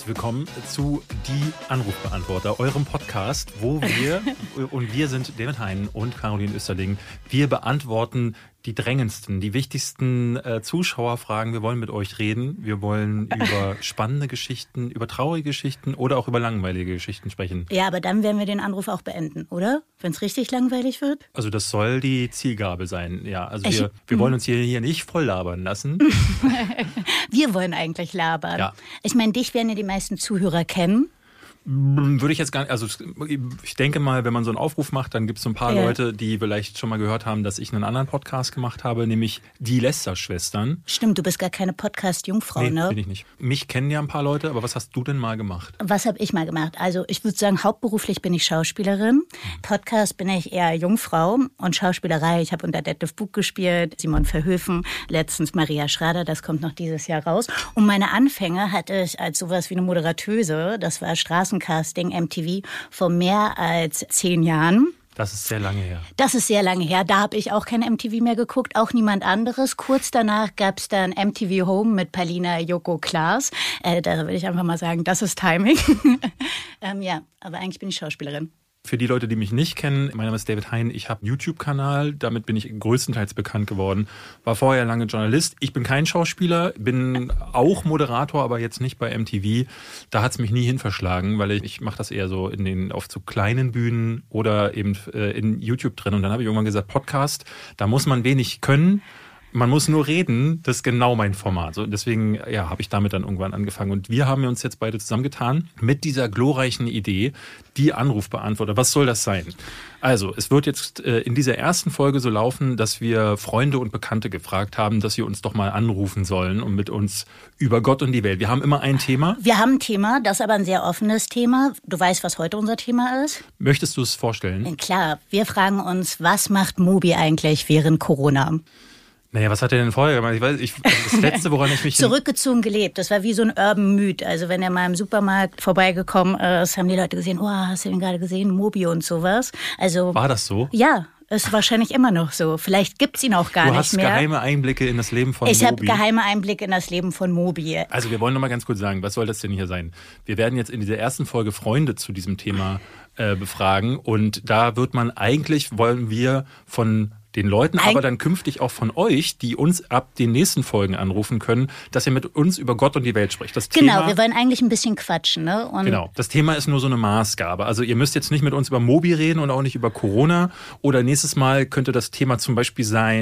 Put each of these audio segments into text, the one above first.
herzlich willkommen zu Die Anrufbeantworter, eurem Podcast, wo wir sind David Hein und Caroline Österling, wir beantworten die drängendsten, die wichtigsten Zuschauerfragen. Wir wollen mit euch reden. Wir wollen über spannende Geschichten, über traurige Geschichten oder auch über langweilige Geschichten sprechen. Ja, aber dann werden wir den Anruf auch beenden, oder? Wenn es richtig langweilig wird? Also das soll die Zielgabe sein, ja. Also wir wollen uns hier nicht voll labern lassen. Wir wollen eigentlich labern. Ja. Ich meine, dich werden ja die meisten Zuhörer kennen. Würde ich jetzt gar nicht, also ich denke mal, wenn man so einen Aufruf macht, dann gibt es so ein paar Leute, die vielleicht schon mal gehört haben, dass ich einen anderen Podcast gemacht habe, nämlich die Lester-Schwestern. Stimmt, du bist gar keine Podcast-Jungfrau, nee, ne? Bin ich nicht. Mich kennen ja ein paar Leute, aber was hast du denn mal gemacht? Was habe ich mal gemacht? Also ich würde sagen, hauptberuflich bin ich Schauspielerin. Podcast bin ich eher Jungfrau und Schauspielerei. Ich habe unter Detlef Buck gespielt, Simon Verhoeven, letztens Maria Schrader, das kommt noch dieses Jahr raus. Und meine Anfänge hatte ich als sowas wie eine Moderatöse, das war Straßencasting, MTV, vor mehr als 10 Jahren. Das ist sehr lange her. Das ist sehr lange her. Da habe ich auch kein MTV mehr geguckt, auch niemand anderes. Kurz danach gab es dann MTV Home mit Palina Joko Klaas. Da würde ich einfach mal sagen, das ist Timing. Ja, aber eigentlich bin ich Schauspielerin. Für die Leute, die mich nicht kennen, mein Name ist David Hein, ich habe einen YouTube-Kanal, damit bin ich größtenteils bekannt geworden, war vorher lange Journalist. Ich bin kein Schauspieler, bin auch Moderator, aber jetzt nicht bei MTV. Da hat es mich nie hin verschlagen, weil ich mache das eher so auf zu kleinen Bühnen oder eben in YouTube drin. Und dann habe ich irgendwann gesagt, Podcast, da muss man wenig können. Man muss nur reden, das ist genau mein Format. So, deswegen habe ich damit dann irgendwann angefangen. Und wir haben uns jetzt beide zusammengetan mit dieser glorreichen Idee, die Anrufbeantworter. Was soll das sein? Also, es wird jetzt in dieser ersten Folge so laufen, dass wir Freunde und Bekannte gefragt haben, dass sie uns doch mal anrufen sollen und mit uns über Gott und die Welt. Wir haben immer ein Thema. Wir haben ein Thema, das ist aber ein sehr offenes Thema. Du weißt, was heute unser Thema ist? Möchtest du es vorstellen? Klar, wir fragen uns, was macht Mobi eigentlich während Corona? Naja, was hat er denn vorher gemacht? Das Letzte, woran ich mich... Zurückgezogen gelebt. Das war wie so ein Urban Myth. Also wenn er mal im Supermarkt vorbeigekommen ist, haben die Leute gesehen, oh, hast du den gerade gesehen? Mobi und sowas. Also, war das so? Ja, ist wahrscheinlich immer noch so. Vielleicht gibt's ihn auch gar nicht mehr. Du hast geheime Einblicke in das Leben von Mobi. Ich habe geheime Einblicke in das Leben von Mobi. Also wir wollen noch mal ganz kurz sagen, was soll das denn hier sein? Wir werden jetzt in dieser ersten Folge Freunde zu diesem Thema befragen. Und da wollen wir von den Leuten, aber dann künftig auch von euch, die uns ab den nächsten Folgen anrufen können, dass ihr mit uns über Gott und die Welt spricht. Genau, wir wollen eigentlich ein bisschen quatschen, ne? Und genau, das Thema ist nur so eine Maßgabe. Also ihr müsst jetzt nicht mit uns über Mobi reden und auch nicht über Corona. Oder nächstes Mal könnte das Thema zum Beispiel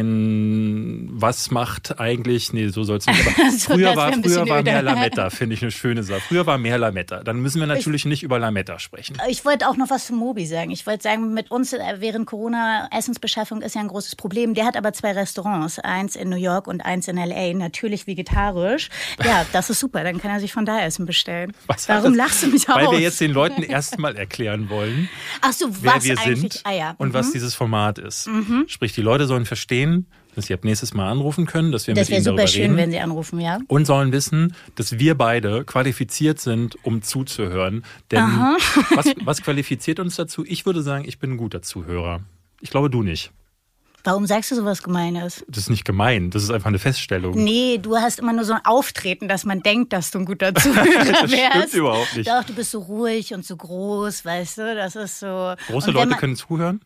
sein, was macht eigentlich, nee, so soll es nicht, aber so, früher war mehr Lametta, finde ich eine schöne Sache. Früher war mehr Lametta. Dann müssen wir natürlich nicht über Lametta sprechen. Ich wollte auch noch was zu Mobi sagen. Ich wollte sagen, mit uns während Corona, Essensbeschaffung ist ja ein großes Problem. Der hat aber 2 Restaurants, eins in New York und eins in L.A., natürlich vegetarisch. Ja, das ist super, dann kann er sich von da Essen bestellen. Warum lachst du mich aus? Weil wir jetzt den Leuten erstmal erklären wollen, ach so, wer wir sind und was dieses Format ist. Sprich, die Leute sollen verstehen, dass sie ab nächstes Mal anrufen können, dass wir mit ihnen darüber reden. Das wäre super schön, wenn sie anrufen, ja. Und sollen wissen, dass wir beide qualifiziert sind, um zuzuhören. Denn was qualifiziert uns dazu? Ich würde sagen, ich bin ein guter Zuhörer. Ich glaube, du nicht. Warum sagst du sowas Gemeines? Das ist nicht gemein, das ist einfach eine Feststellung. Nee, du hast immer nur so ein Auftreten, dass man denkt, dass du ein guter Zuhörer wärst. Das stimmt überhaupt nicht. Doch, du bist so ruhig und so groß, weißt du, das ist so... Große Leute können zuhören?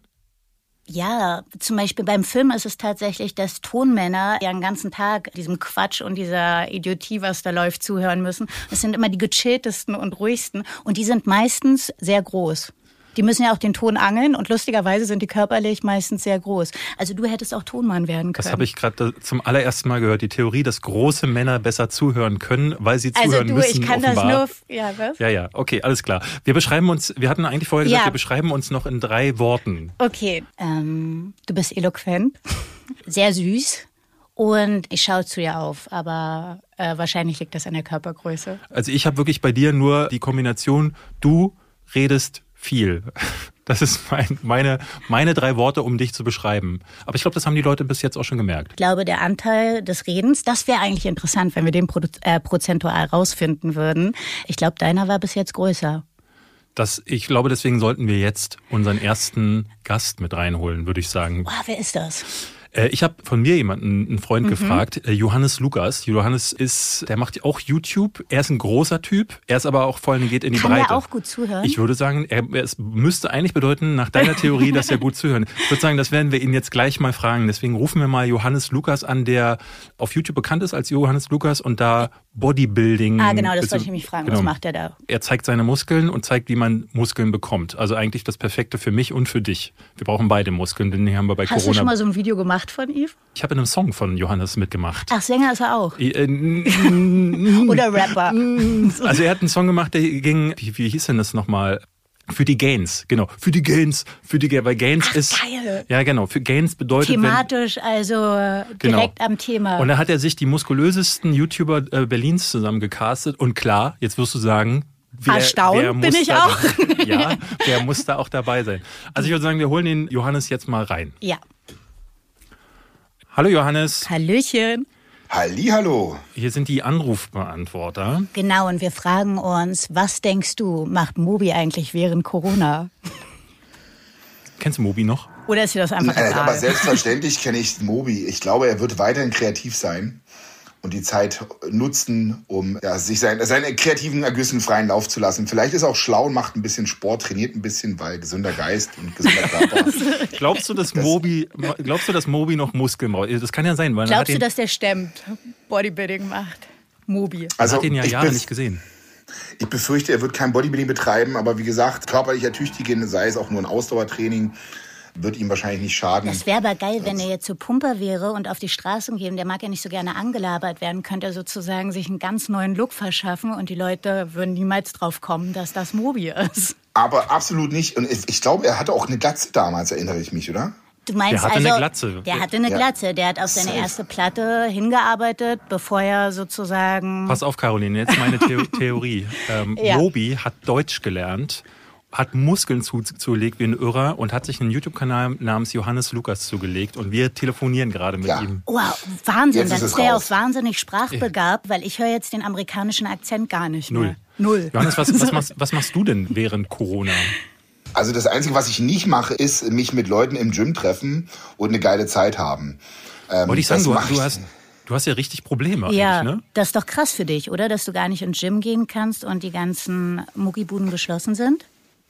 Ja, zum Beispiel beim Film ist es tatsächlich, dass Tonmänner ja den ganzen Tag diesem Quatsch und dieser Idiotie, was da läuft, zuhören müssen. Das sind immer die gechilltesten und ruhigsten und die sind meistens sehr groß. Die müssen ja auch den Ton angeln und lustigerweise sind die körperlich meistens sehr groß. Also du hättest auch Tonmann werden können. Das habe ich gerade zum allerersten Mal gehört. Die Theorie, dass große Männer besser zuhören können, weil sie zuhören müssen. Also ich kann offenbar. Das nur... Ja, was? Ja, okay, alles klar. Wir hatten eigentlich vorher gesagt, wir beschreiben uns noch in 3 Worten. Okay, du bist eloquent, sehr süß und ich schaue zu dir auf, aber wahrscheinlich liegt das an der Körpergröße. Also ich habe wirklich bei dir nur die Kombination, du redest viel. Das ist meine 3 Worte, um dich zu beschreiben. Aber ich glaube, das haben die Leute bis jetzt auch schon gemerkt. Ich glaube, der Anteil des Redens, das wäre eigentlich interessant, wenn wir den prozentual rausfinden würden. Ich glaube, deiner war bis jetzt größer. Ich glaube, deswegen sollten wir jetzt unseren ersten Gast mit reinholen, würde ich sagen. Wer ist das? Ich habe von mir einen Freund gefragt, Johannes Lukas. Johannes der macht auch YouTube. Er ist ein großer Typ. Er ist aber auch vor allem geht in die Breite. Kann er auch gut zuhören? Ich würde sagen, es müsste eigentlich bedeuten, nach deiner Theorie, dass er gut zuhören. Ich würde sagen, das werden wir ihn jetzt gleich mal fragen. Deswegen rufen wir mal Johannes Lukas an, der auf YouTube bekannt ist als Johannes Lukas und da Bodybuilding. Genau, das wollte ich mich fragen. Was macht er da? Er zeigt seine Muskeln und zeigt, wie man Muskeln bekommt. Also eigentlich das Perfekte für mich und für dich. Wir brauchen beide Muskeln, denn die haben wir bei Corona. Hast du schon mal so ein Video gemacht von ihm? Ich habe in einem Song von Johannes mitgemacht. Ach, Sänger ist er auch? Oder Rapper? Also er hat einen Song gemacht, der ging, wie hieß denn das nochmal? Für die Gains, genau. Für die Gains. Weil Gains ist... Geil. Ja, genau. Für Gains bedeutet... Thematisch, direkt am Thema. Und da hat er sich die muskulösesten YouTuber Berlins zusammen gecastet. Und klar, jetzt wirst du sagen... Wer bin ich auch. Ja, wer muss da auch dabei sein? Also ich würde sagen, wir holen den Johannes jetzt mal rein. Ja. Hallo Johannes. Hallöchen. Hallihallo. Hier sind die Anrufbeantworter. Genau, und wir fragen uns, was denkst du, macht Moby eigentlich während Corona? Kennst du Moby noch? Oder ist dir das einfach egal? Aber selbstverständlich kenne ich Moby. Ich glaube, er wird weiterhin kreativ sein und die Zeit nutzen, um sich seine kreativen Ergüssen freien Lauf zu lassen. Vielleicht ist er auch schlau und macht ein bisschen Sport, trainiert ein bisschen, weil gesunder Geist und gesunder Körper. Glaubst du, dass Moby noch Muskeln braucht? Das kann ja sein. Weil Glaubst du, dass der stemmt, Bodybuilding macht? Moby. Also, hat ihn ja Jahre nicht gesehen. Ich befürchte, er wird kein Bodybuilding betreiben, aber wie gesagt, körperlich ertüchtigen, sei es auch nur ein Ausdauertraining, wird ihm wahrscheinlich nicht schaden. Das wäre aber geil, wenn er jetzt so Pumper wäre und auf die Straßen gehen. Der mag ja nicht so gerne angelabert werden. Könnte er sozusagen sich einen ganz neuen Look verschaffen und die Leute würden niemals drauf kommen, dass das Moby ist. Aber absolut nicht. Und ich glaube, er hatte auch eine Glatze damals, erinnere ich mich, oder? Du meinst der hatte eine Glatze. Der hatte eine Glatze. Der hat auf seine erste Platte hingearbeitet, bevor er sozusagen... Pass auf, Caroline, jetzt meine Theorie. Moby hat Deutsch gelernt, hat Muskeln zugelegt wie ein Irrer und hat sich einen YouTube-Kanal namens Johannes Lukas zugelegt und wir telefonieren gerade mit ihm. Wow, Wahnsinn, dann ist der auch wahnsinnig sprachbegabt, weil ich höre jetzt den amerikanischen Akzent gar nicht mehr. Null. Johannes, was machst du denn während Corona? Also das Einzige, was ich nicht mache, ist mich mit Leuten im Gym treffen und eine geile Zeit haben. Wollte ich sagen, du hast ja richtig Probleme eigentlich, ne? Das ist doch krass für dich, oder? Dass du gar nicht ins Gym gehen kannst und die ganzen Muckibuden geschlossen sind?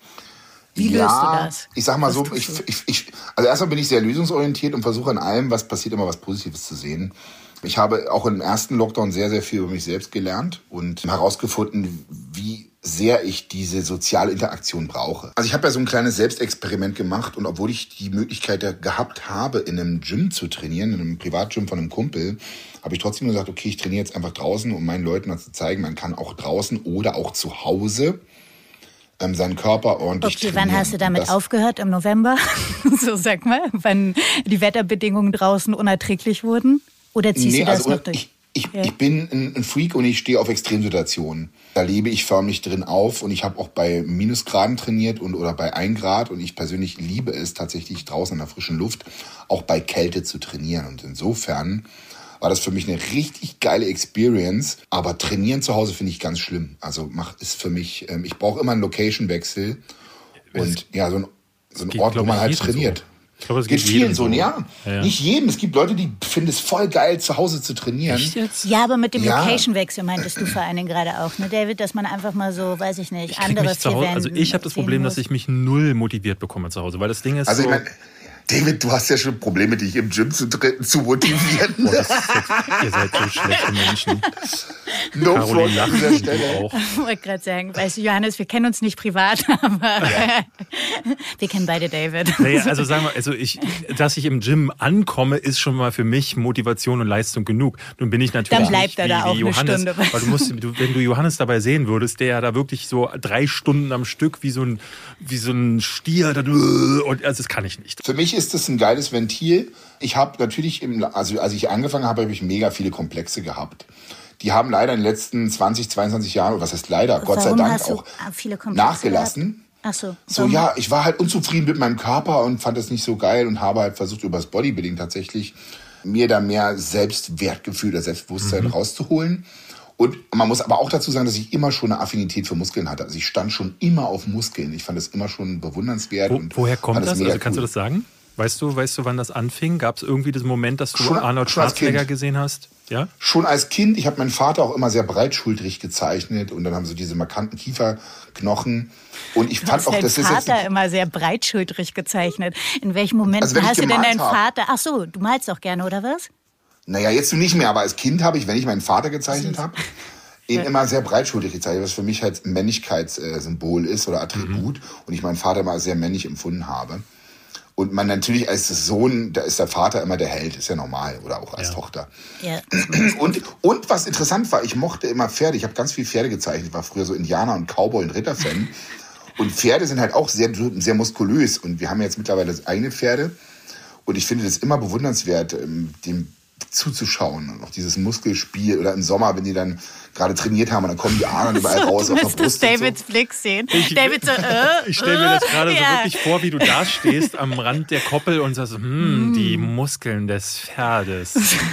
Wie löst du das? Ich sag mal so, also erstmal bin ich sehr lösungsorientiert und versuche an allem, was passiert, immer was Positives zu sehen. Ich habe auch im ersten Lockdown sehr, sehr viel über mich selbst gelernt und herausgefunden, wie sehr ich diese soziale Interaktion brauche. Also ich habe ja so ein kleines Selbstexperiment gemacht und obwohl ich die Möglichkeit gehabt habe, in einem Gym zu trainieren, in einem Privatgym von einem Kumpel, habe ich trotzdem gesagt, okay, ich trainiere jetzt einfach draußen, um meinen Leuten mal zu zeigen, man kann auch draußen oder auch zu Hause seinen Körper ordentlich trainieren. Wann hast du damit aufgehört? Im November? So sag mal, wann die Wetterbedingungen draußen unerträglich wurden? Oder ziehst du das noch durch? Ich bin ein Freak und ich stehe auf Extremsituationen. Da lebe ich förmlich drin auf und ich habe auch bei Minusgraden trainiert oder bei 1 Grad und ich persönlich liebe es tatsächlich draußen in der frischen Luft auch bei Kälte zu trainieren und insofern war das für mich eine richtig geile Experience, aber trainieren zu Hause finde ich ganz schlimm. Also ist für mich, ich brauche immer einen Location-Wechsel und so ein Ort, wo man halt trainiert. So. Ich glaube, es geht vielen so, ja. Nicht jedem. Es gibt Leute, die finden es voll geil, zu Hause zu trainieren. Echt jetzt? Ja, aber mit dem Location-Wechsel meintest du vor allen Dingen gerade auch, ne, David, dass man einfach mal so, weiß ich nicht, andere vier Wände. Also ich habe das Problem, dass ich mich null motiviert bekomme zu Hause, weil das Ding ist also so... Ich mein, David, du hast ja schon Probleme, dich im Gym zu motivieren. Oh, ihr seid so schlechte Menschen. No front an dieser Stelle. Ich wollte gerade sagen, weißt du, Johannes, wir kennen uns nicht privat, aber wir kennen beide David. Naja, also sagen wir, dass ich im Gym ankomme, ist schon mal für mich Motivation und Leistung genug. Nun bin ich natürlich dann bleibt nicht da auch Johannes, eine Stunde. Weil wenn du Johannes dabei sehen würdest, der ja da wirklich so 3 Stunden am Stück wie so ein Stier, und also das kann ich nicht. Für mich ist das ein geiles Ventil. Ich habe natürlich, als ich angefangen habe, habe ich mega viele Komplexe gehabt. Die haben leider in den letzten 20, 22 Jahren, oder was heißt leider, Gott sei Dank auch nachgelassen. Ach so. Ich war halt unzufrieden mit meinem Körper und fand das nicht so geil und habe halt versucht, über das Bodybuilding tatsächlich mir da mehr Selbstwertgefühl oder Selbstbewusstsein rauszuholen. Und man muss aber auch dazu sagen, dass ich immer schon eine Affinität für Muskeln hatte. Also ich stand schon immer auf Muskeln. Ich fand das immer schon bewundernswert. Woher kommt das? Also kannst du das sagen? Weißt du, wann das anfing? Gab es irgendwie diesen Moment, dass du Schon Arnold Schwarzenegger gesehen hast? Ja? Schon als Kind. Ich habe meinen Vater auch immer sehr breitschultrig gezeichnet und dann haben so diese markanten Kieferknochen. Und ich fand auch, das ist jetzt... Vater immer sehr breitschultrig gezeichnet. In welchen Momenten Also, hast du denn deinen hab. Vater... Ach so, du malst auch gerne, oder was? Naja, jetzt nicht mehr, aber als Kind habe ich, wenn ich meinen Vater gezeichnet habe, ihn immer sehr breitschultrig gezeichnet, was für mich halt ein Männlichkeitssymbol ist oder Attribut. Und ich meinen Vater mal sehr männlich empfunden habe. Und man natürlich als Sohn, da ist der Vater immer der Held, ist ja normal, oder auch als Tochter. Ja. Und was interessant war, ich mochte immer Pferde. Ich habe ganz viel Pferde gezeichnet. Ich war früher so Indianer- und Cowboy- und Ritterfan. Und Pferde sind halt auch sehr, sehr muskulös. Und wir haben jetzt mittlerweile eigene Pferde. Und ich finde das immer bewundernswert, dem zuzuschauen. Und auch dieses Muskelspiel oder im Sommer, wenn die dann gerade trainiert haben und dann kommen die Adern überall raus auf der Brust. Davids Blick sehen. David so, Ich stelle mir das gerade so wirklich vor, wie du da stehst am Rand der Koppel und sagst, die Muskeln des Pferdes.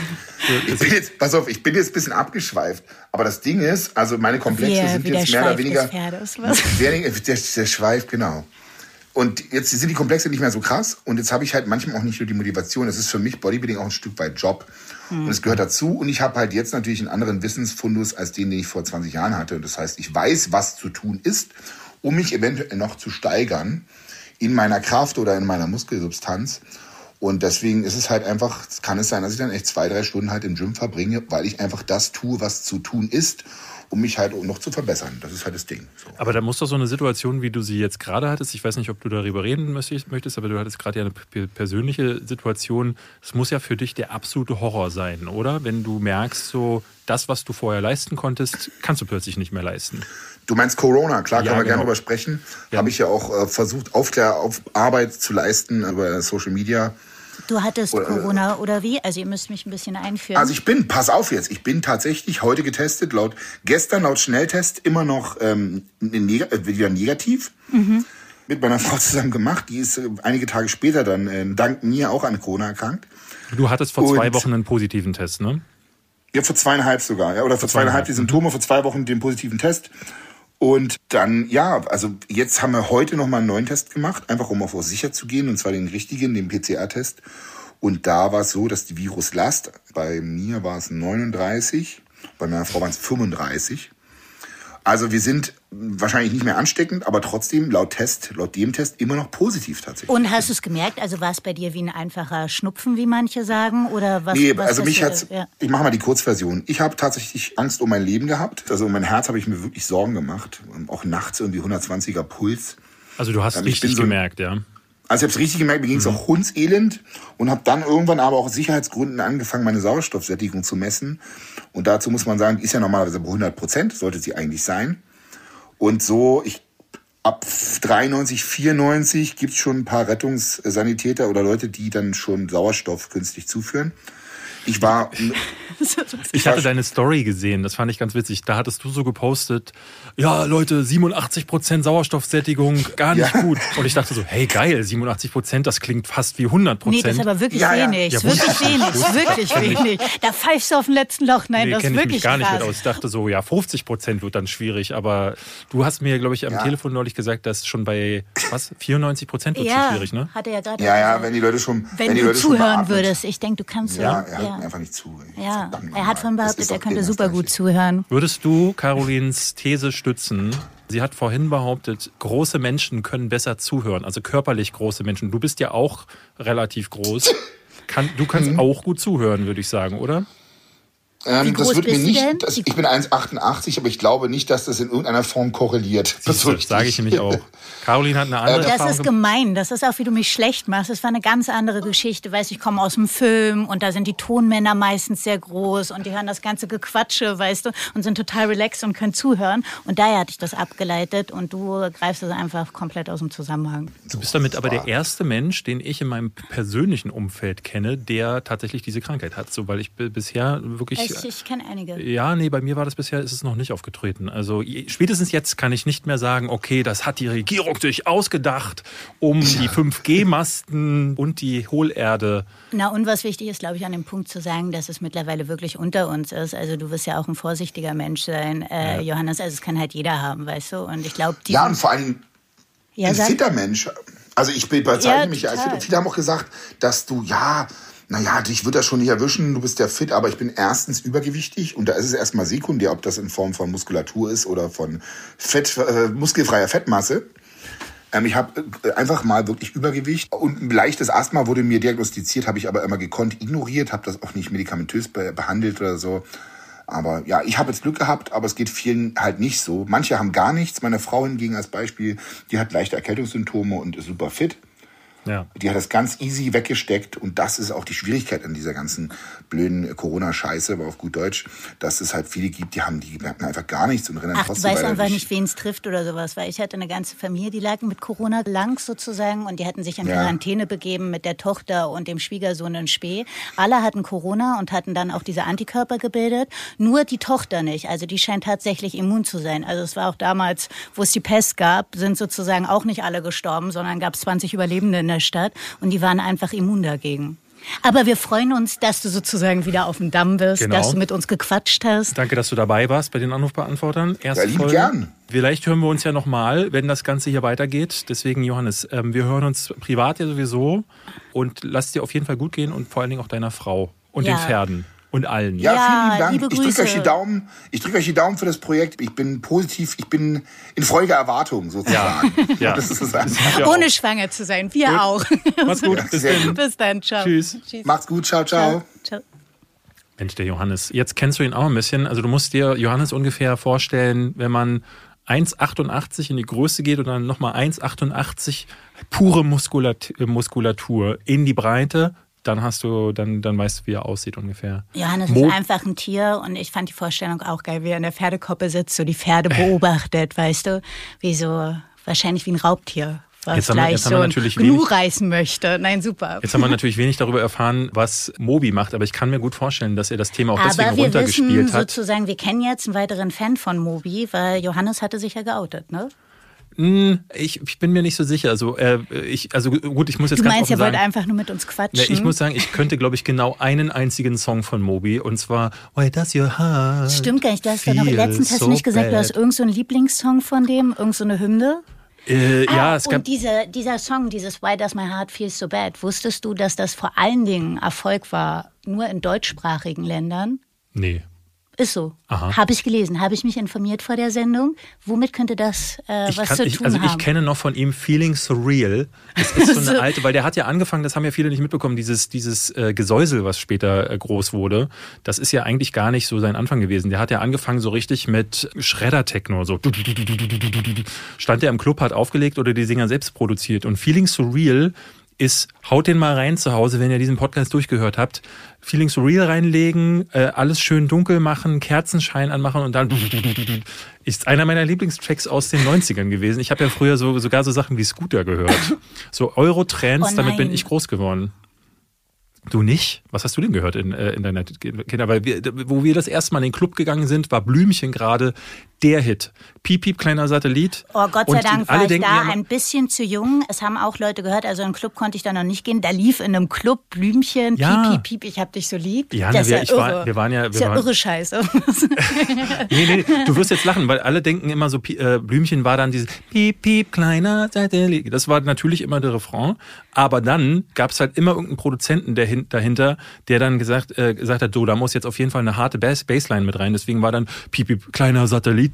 Pass auf, ich bin jetzt ein bisschen abgeschweift. Aber das Ding ist, also meine Komplexe sind jetzt mehr oder weniger... Der Schweif, genau. Und jetzt sind die Komplexe nicht mehr so krass. Und jetzt habe ich halt manchmal auch nicht nur die Motivation. Es ist für mich Bodybuilding auch ein Stück weit Job. Und es gehört dazu. Und ich habe halt jetzt natürlich einen anderen Wissensfundus als den ich vor 20 Jahren hatte. Und das heißt, ich weiß, was zu tun ist, um mich eventuell noch zu steigern in meiner Kraft oder in meiner Muskelsubstanz. Und deswegen ist es halt einfach, kann es sein, dass ich dann echt 2-3 Stunden halt im Gym verbringe, weil ich einfach das tue, was zu tun ist, um mich halt noch zu verbessern. Das ist halt das Ding. So. Aber da muss doch so eine Situation, wie du sie jetzt gerade hattest, ich weiß nicht, ob du darüber reden möchtest, aber du hattest gerade ja eine persönliche Situation. Es muss ja für dich der absolute Horror sein, oder? Wenn du merkst, so das, was du vorher leisten konntest, kannst du plötzlich nicht mehr leisten. Du meinst Corona, klar, Ja, kann man genau. gerne drüber sprechen. Ja. Habe ich ja auch versucht, auf Arbeit zu leisten über Social Media. Du hattest Corona oder wie? Also ihr müsst mich ein bisschen einführen. Also pass auf jetzt, ich bin tatsächlich heute getestet, gestern laut Schnelltest immer noch wieder negativ. Mit meiner Frau zusammen gemacht. Die ist einige Tage später dann dank mir auch an Corona erkrankt. Du hattest vor 2 Wochen einen positiven Test, ne? Ja, vor 2,5 sogar. Ja, oder vor 2,5 die Symptome, vor 2 Wochen den positiven Test. Und dann, also jetzt haben wir heute nochmal einen neuen Test gemacht, einfach um auf sicher zu gehen, und zwar den richtigen, den PCR-Test. Und da war es so, dass die Viruslast, bei mir war es 39, bei meiner Frau waren es 35. Also wir sind wahrscheinlich nicht mehr ansteckend, aber trotzdem laut dem Test immer noch positiv tatsächlich. Und hast du es gemerkt? Also war es bei dir wie ein einfacher Schnupfen, wie manche sagen? Oder was? Nee, was also mich hat's, ja. ich mache mal die Kurzversion. Ich habe tatsächlich Angst um mein Leben gehabt. Also um mein Herz habe ich mir wirklich Sorgen gemacht. Auch nachts irgendwie 120er Puls. Also du hast richtig gemerkt, ja? Also ich habe es richtig gemerkt, mir ging es auch hundselend und habe dann irgendwann aber auch aus Sicherheitsgründen angefangen, meine Sauerstoffsättigung zu messen. Und dazu muss man sagen, die ist ja normalerweise bei 100%, sollte sie eigentlich sein. Und so, ab 93, 94 gibt's schon ein paar Rettungssanitäter oder Leute, die dann schon Sauerstoff künstlich zuführen. Ich hatte deine Story gesehen, das fand ich ganz witzig. Da hattest du so gepostet, ja Leute, 87% Sauerstoffsättigung, gar nicht gut. Und ich dachte so, hey geil, 87%, das klingt fast wie 100%. Nee, das ist aber wirklich wenig. Ja, Wirklich wenig. Da pfeifst du auf dem letzten Loch. Nein, das ist kenne ich wirklich mich gar nicht krass. mit aus. Ich dachte so, ja, 50% wird dann schwierig. Aber du hast mir, glaube ich, am Telefon neulich gesagt, dass schon bei, 94% wird es schwierig, ne? Hat er ja gerade Ja, wenn die Leute schon... Wenn du zuhören würdest. Ich denke, du kannst er hört einfach nicht zu. Ja, er hat von behauptet, er könnte super gut zuhören. Würdest du Carolins These stützen? Sie hat vorhin behauptet, große Menschen können besser zuhören, also körperlich große Menschen. Du bist ja auch relativ groß. Du kannst auch gut zuhören, würde ich sagen, oder? Wie groß das wird bist mir du nicht. denn? Ich bin 1,88, aber ich glaube nicht, dass das in irgendeiner Form korreliert. Das sage ich nämlich auch. Caroline hat eine andere Erfahrung. Das ist gemein. Das ist auch, wie du mich schlecht machst. Das war eine ganz andere Geschichte. Weißt, ich komme aus dem Film und da sind die Tonmänner meistens sehr groß und die hören das ganze Gequatsche, weißt du, und sind total relaxed und können zuhören. Und daher hatte ich das abgeleitet und du greifst das einfach komplett aus dem Zusammenhang. Du bist damit aber der erste Mensch, den ich in meinem persönlichen Umfeld kenne, der tatsächlich diese Krankheit hat. So, weil ich bisher wirklich... Ich kenne einige. Ja, nee, bei mir war das bisher, ist es noch nicht aufgetreten. Also spätestens jetzt kann ich nicht mehr sagen, okay, das hat die Regierung sich ausgedacht, um die 5G-Masten und die Hohlerde. Na, und was wichtig ist, glaube ich, an dem Punkt zu sagen, dass es mittlerweile wirklich unter uns ist. Also du wirst ja auch ein vorsichtiger Mensch sein, Johannes. Also es kann halt jeder haben, weißt du. Und ich glaube, und vor allem ein fitter Mensch. Also ich bezeichne mich ja als fit. total. Und viele haben auch gesagt, dass du, dich wird das schon nicht erwischen, du bist ja fit, aber ich bin erstens übergewichtig und da ist es erstmal sekundär, ob das in Form von Muskulatur ist oder von muskelfreier Fettmasse. Ich habe einfach mal wirklich Übergewicht und ein leichtes Asthma wurde mir diagnostiziert, habe ich aber immer gekonnt ignoriert, habe das auch nicht medikamentös behandelt oder so. Aber ja, ich habe jetzt Glück gehabt, aber es geht vielen halt nicht so. Manche haben gar nichts. Meine Frau hingegen als Beispiel, die hat leichte Erkältungssymptome und ist super fit. Ja. Die hat das ganz easy weggesteckt und das ist auch die Schwierigkeit an dieser ganzen blöden Corona-Scheiße, aber auf gut Deutsch, dass es halt viele gibt, die merken einfach gar nichts und rennen Ach, du trotzdem weißt weiter einfach durch. nicht, wen es trifft oder sowas, weil ich hatte eine ganze Familie, die lag mit Corona lang sozusagen und die hatten sich in Quarantäne begeben mit der Tochter und dem Schwiegersohn in Spee. Alle hatten Corona und hatten dann auch diese Antikörper gebildet, nur die Tochter nicht, also die scheint tatsächlich immun zu sein. Also es war auch damals, wo es die Pest gab, sind sozusagen auch nicht alle gestorben, sondern gab es 20 Überlebende in der Stadt und die waren einfach immun dagegen. Aber wir freuen uns, dass du sozusagen wieder auf dem Damm bist, Genau. dass du mit uns gequatscht hast. Danke, dass du dabei warst bei den Anrufbeantwortern. Erste Ja, lieb Folge. gern. Vielleicht hören wir uns ja nochmal, wenn das Ganze hier weitergeht. Deswegen, Johannes, wir hören uns privat ja sowieso und lass dir auf jeden Fall gut gehen und vor allen Dingen auch deiner Frau und den Pferden. Und allen. Ja, Ja, vielen lieben Dank. liebe Ich drücke Grüße. euch die Daumen. Ich drücke euch die Daumen für das Projekt. Ich bin positiv. Ich bin in freudiger Erwartung sozusagen. Ja. Das ist sozusagen. Ja, Ohne schwanger zu sein, wir auch. Mach's gut. Bis sehr dann. gut. Bis dann, ciao. Tschüss. Macht's gut. Ciao, ciao. Ciao. Mensch, der Johannes. Jetzt kennst du ihn auch ein bisschen. Also du musst dir Johannes ungefähr vorstellen, wenn man 1,88 in die Größe geht und dann nochmal 1,88 pure Muskulatur in die Breite, dann weißt du, wie er aussieht ungefähr. Johannes ist einfach ein Tier und ich fand die Vorstellung auch geil, wie er in der Pferdekoppel sitzt, so die Pferde beobachtet, weißt du, wie so, wahrscheinlich wie ein Raubtier, was Jetzt haben wir so ein natürlich Gnu wenig- reißen möchte. Nein, super. Jetzt haben wir natürlich wenig darüber erfahren, was Moby macht, aber ich kann mir gut vorstellen, dass er das Thema auch deswegen Aber wir runtergespielt wissen hat. sozusagen, wir kennen jetzt einen weiteren Fan von Moby, weil Johannes hatte sich ja geoutet, ne? Ich bin mir nicht so sicher. Also ich muss jetzt Du ganz meinst, offen er wollte sagen, einfach nur mit uns quatschen? ich muss sagen, ich könnte, glaube ich, genau einen einzigen Song von Moby und zwar Why Does Your Heart Stimmt gar nicht, du hast doch noch Feel letztens hast du so nicht gesagt, du bad? hast irgend so einen Lieblingssong von dem, irgend so eine Hymne? Ja, es gab. Und dieser Song, dieses Why Does My Heart Feel So Bad, wusstest du, dass das vor allen Dingen Erfolg war, nur in deutschsprachigen Ländern? Nee. Ist so. Aha. Habe ich gelesen, habe ich mich informiert vor der Sendung. Womit könnte das was zu tun haben? Ich kenne noch von ihm Feeling Surreal. Das ist so eine alte, weil der hat ja angefangen, das haben ja viele nicht mitbekommen, dieses Gesäusel, was später groß wurde. Das ist ja eigentlich gar nicht so sein Anfang gewesen. Der hat ja angefangen so richtig mit Schredder-Techno. So stand er im Club, hat aufgelegt oder die Sänger selbst produziert. Und Feeling Surreal haut den mal rein zu Hause, wenn ihr diesen Podcast durchgehört habt. Feeling Surreal reinlegen, alles schön dunkel machen, Kerzenschein anmachen und dann ist einer meiner Lieblingstracks aus den 90ern gewesen. Ich habe ja früher sogar so Sachen wie Scooter gehört. So Eurotrance, Oh damit bin nein. ich groß geworden. Du nicht? Was hast du denn gehört in deiner Kinder? Weil wo wir das erste Mal in den Club gegangen sind, war Blümchen gerade der Hit. Piep, piep, kleiner Satellit. Oh Gott sei Und Dank alle war ich denken da ja immer- ein bisschen zu jung. Es haben auch Leute gehört, also in den Club konnte ich da noch nicht gehen. Da lief in einem Club Blümchen, Ja. piep, piep, piep, ich hab dich so lieb. Ja, das ne, ist ja irre. wir Das ist ja waren irre Scheiße. Nee, du wirst jetzt lachen, weil alle denken immer so, Blümchen war dann dieses Piep, piep, kleiner Satellit. Das war natürlich immer der Refrain. Aber dann gab es halt immer irgendeinen Produzenten dahinter, der dann gesagt hat, so, da muss jetzt auf jeden Fall eine harte Bassline mit rein. Deswegen war dann Piep, piep, kleiner Satellit.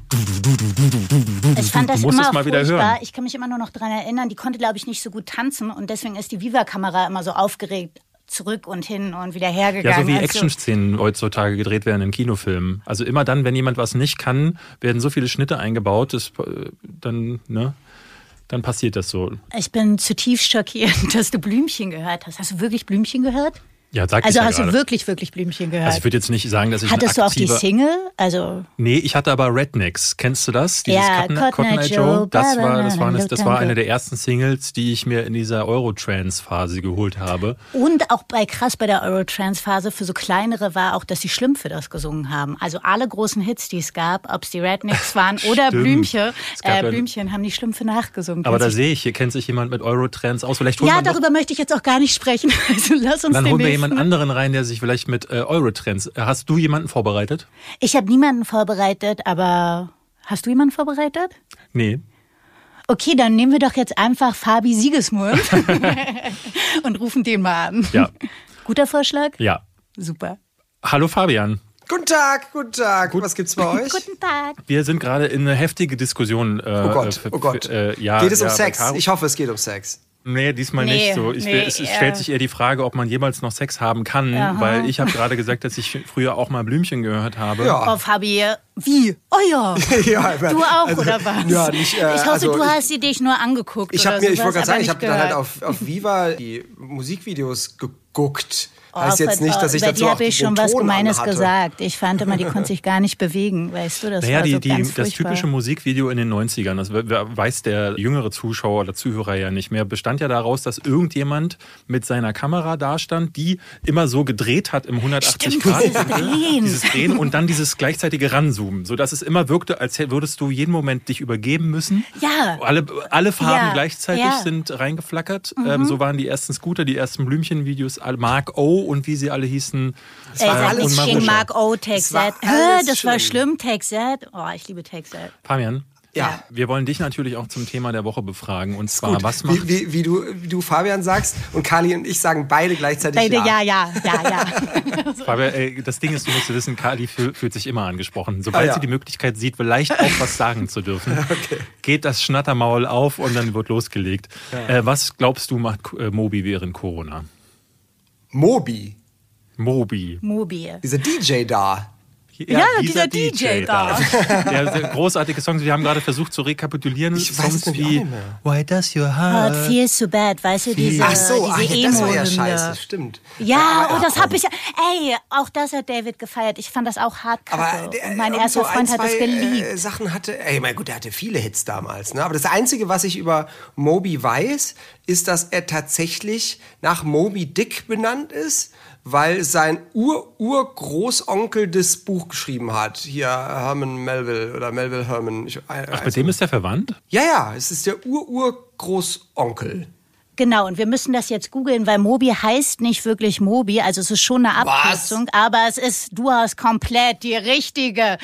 Ich fand das du musst immer es mal wieder furchtbar. hören. Ich kann mich immer nur noch daran erinnern, die konnte, glaube ich, nicht so gut tanzen und deswegen ist die Viva-Kamera immer so aufgeregt zurück und hin und wieder hergegangen. Ja, so wie Also, Action-Szenen heutzutage gedreht werden in Kinofilmen. Also immer dann, wenn jemand was nicht kann, werden so viele Schnitte eingebaut, dann passiert das so. ich bin zutiefst schockiert, dass du Blümchen gehört hast. Hast du wirklich Blümchen gehört? Ja, sag ich Also ja hast gerade. du wirklich, wirklich Blümchen gehört? Also ich würde jetzt nicht sagen, dass ich Hattest du ein auch die aktiver... Single? Also Nee, ich hatte aber Rednecks. Kennst du das? Ja, Cotton Eye Joe. Das war Danke. eine der ersten Singles, die ich mir in dieser Eurotrance-Phase geholt habe. und auch bei der Eurotrance-Phase für so kleinere war auch, dass die Schlümpfe das gesungen haben. Also alle großen Hits, die es gab, ob es die Rednecks waren oder Stimmt. Blümchen, Es gab ja- Blümchen haben die Schlümpfe nachgesungen. Aber da Kennst du- sehe ich, hier kennt sich jemand mit Eurotrance aus. Vielleicht holen ja, wir noch, darüber möchte ich jetzt auch gar nicht sprechen. Also lass uns dann den holen wir nächsten. jemand anderen rein, der sich vielleicht mit Eurotrance... Hast du jemanden vorbereitet? Ich habe niemanden vorbereitet, aber hast du jemanden vorbereitet? Nee. Okay, dann nehmen wir doch jetzt einfach Fabi Siegesmund und rufen den mal an. Ja. Guter Vorschlag? Ja. Super. Hallo Fabian. Guten Tag. Was gibt's bei euch? Guten Tag. Wir sind gerade in eine heftige Diskussion. Oh Gott. Geht es um Sex? Ich hoffe, es geht um Sex. Nee, diesmal nicht so. Es stellt sich eher die Frage, ob man jemals noch Sex haben kann, weil ich habe gerade gesagt, dass ich früher auch mal Blümchen gehört habe. Ja. Oh, Fabi, wie? Oh ja. Ja, du auch, also, oder was? Ja, nicht, ich hoffe, du hast sie dich nur angeguckt. Ich wollte gerade sagen, ich habe dann halt auf Viva die Musikvideos geguckt. Heißt jetzt nicht, dass ich dazu auch die habe ich schon was Gemeines anhatte. gesagt. Ich fand immer, die konnte sich gar nicht bewegen. Weißt du, das war so ganz furchtbar. Das typische Musikvideo in den 90ern, das weiß der jüngere Zuschauer oder Zuhörer ja nicht mehr, bestand ja daraus, dass irgendjemand mit seiner Kamera dastand, die immer so gedreht hat im 180-Grad-Winkel. Dieses Drehen und dann dieses gleichzeitige Ranzoomen, sodass es immer wirkte, als würdest du jeden Moment dich übergeben müssen. Ja. Alle Farben gleichzeitig sind reingeflackert. So waren die ersten Scooter, die ersten Blümchen-Videos, Mark O. und wie sie alle hießen. Sag nicht gegen Mark O, Take-That. Das war schlimm, Take-That. Oh, ich liebe Take-That. Fabian, ja. Wir wollen dich natürlich auch zum Thema der Woche befragen. Und zwar, was macht... Wie du Fabian sagst und Kali und ich sagen beide gleichzeitig ja. Fabian, das Ding ist, du musst wissen, Kali fühlt sich immer angesprochen. Sobald sie die Möglichkeit sieht, vielleicht auch was sagen zu dürfen, geht das Schnattermaul auf und dann wird losgelegt. Ja. Was glaubst du, macht Moby während Corona? Moby. Dieser DJ da. Ja, dieser DJ da. Der großartige Songs, wir haben gerade versucht zu rekapitulieren. Ich Songs weiß wie Why Does Your Heart Feels So Bad, weißt du, diese das war ja Emo-Hymne. scheiße, stimmt. Ja, das habe ich, auch das hat David gefeiert. Ich fand das auch hart kacke. Und mein erster Freund hat das geliebt. Sachen hatte, mein Gott, der hatte viele Hits damals, ne? Aber das Einzige, was ich über Moby weiß, ist, dass er tatsächlich nach Moby Dick benannt ist, weil sein Urgroßonkel das Buch geschrieben hat. Hier, Herman Melville oder Melville Herman. Mit dem ist er verwandt? Ja, es ist der Urgroßonkel. Genau, und wir müssen das jetzt googeln, weil Moby heißt nicht wirklich Moby, also es ist schon eine Abkürzung, aber du hast komplett die richtige.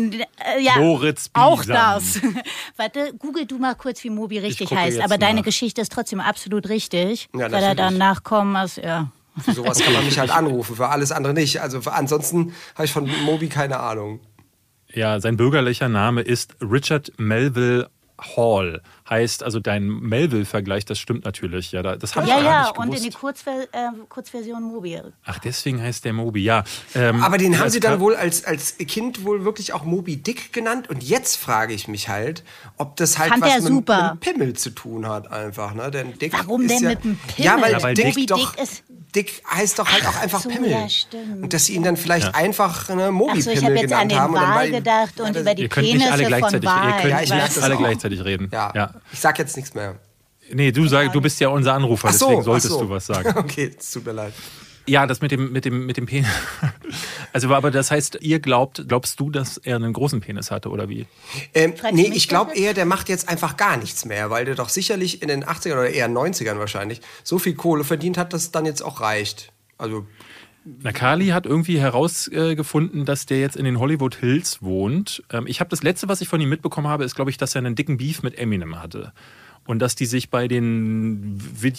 Moritz Biesam. Auch das. Warte, google du mal kurz, wie Moby richtig heißt, aber deine Geschichte ist trotzdem absolut richtig, weil er dann Nachkommen ist, Für sowas kann man mich halt anrufen, für alles andere nicht. Also ansonsten habe ich von Moby keine Ahnung. Ja, sein bürgerlicher Name ist Richard Melville Hall. Heißt, also dein Melville-Vergleich, das stimmt natürlich. Ja, das habe ich gar nicht gewusst. Und in die Kurzversion Moby. Ach, deswegen heißt der Moby, ja. Aber den haben sie dann wohl als Kind wohl wirklich auch Moby Dick genannt. Und jetzt frage ich mich halt, ob das halt was mit einem Pimmel zu tun hat einfach. Ne? Denn Dick Warum denn mit einem Pimmel? Ja, weil Moby Dick ist... Dick heißt doch halt auch einfach Pimmel. Ja, stimmt. Und dass sie ihn dann vielleicht einfach Moby-Pimmel genannt haben. Ich habe jetzt an den Wal gedacht und über die Penisse von Wal. Ihr könnt nicht alle gleichzeitig reden. Ja. Ich sag jetzt nichts mehr. Nee, du bist ja unser Anrufer, deswegen solltest du was sagen. Okay, es tut mir leid. Ja, das mit dem Penis. Also, aber das heißt, glaubst du, dass er einen großen Penis hatte, oder wie? Nee, ich glaube eher, der macht jetzt einfach gar nichts mehr, weil der doch sicherlich in den 80ern oder eher 90ern wahrscheinlich so viel Kohle verdient hat, dass es dann jetzt auch reicht. Also... Na, Kali hat irgendwie herausgefunden, dass der jetzt in den Hollywood Hills wohnt. Ich habe das Letzte, was ich von ihm mitbekommen habe, ist, glaube ich, dass er einen dicken Beef mit Eminem hatte. Und dass die sich bei den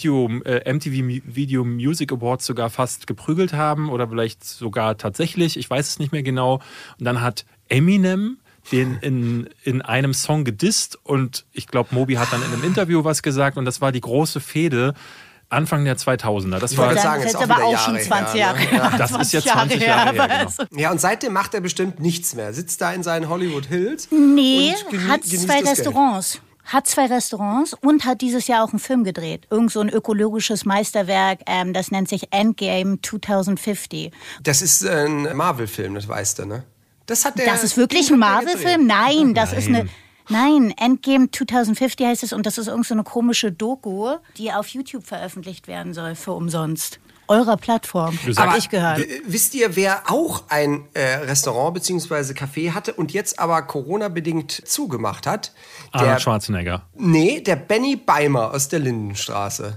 MTV Video Music Awards sogar fast geprügelt haben oder vielleicht sogar tatsächlich, ich weiß es nicht mehr genau. Und dann hat Eminem den in einem Song gedisst und ich glaube, Moby hat dann in einem Interview was gesagt und das war die große Fehde Anfang der 2000er. Das war jetzt aber auch schon 20 Jahre her. Das ist jetzt 20 Jahre her. Genau. Ja, und seitdem macht er bestimmt nichts mehr. Sitzt da in seinen Hollywood Hills. Nee, hat 2 Restaurants. Hat 2 Restaurants und hat dieses Jahr auch einen Film gedreht. Irgend so ein ökologisches Meisterwerk, das nennt sich Endgame 2050. Das ist ein Marvel-Film, das weißt du, ne? Das ist wirklich ein Marvel-Film? Nein, das ist eine... Nein, Endgame 2050 heißt es und das ist irgend so eine komische Doku, die auf YouTube veröffentlicht werden soll für umsonst. Eurer Plattform, habe ich gehört. Wisst ihr, wer auch ein Restaurant bzw. Café hatte und jetzt aber Corona-bedingt zugemacht hat? Arnold Schwarzenegger. Nee, der Benny Beimer aus der Lindenstraße.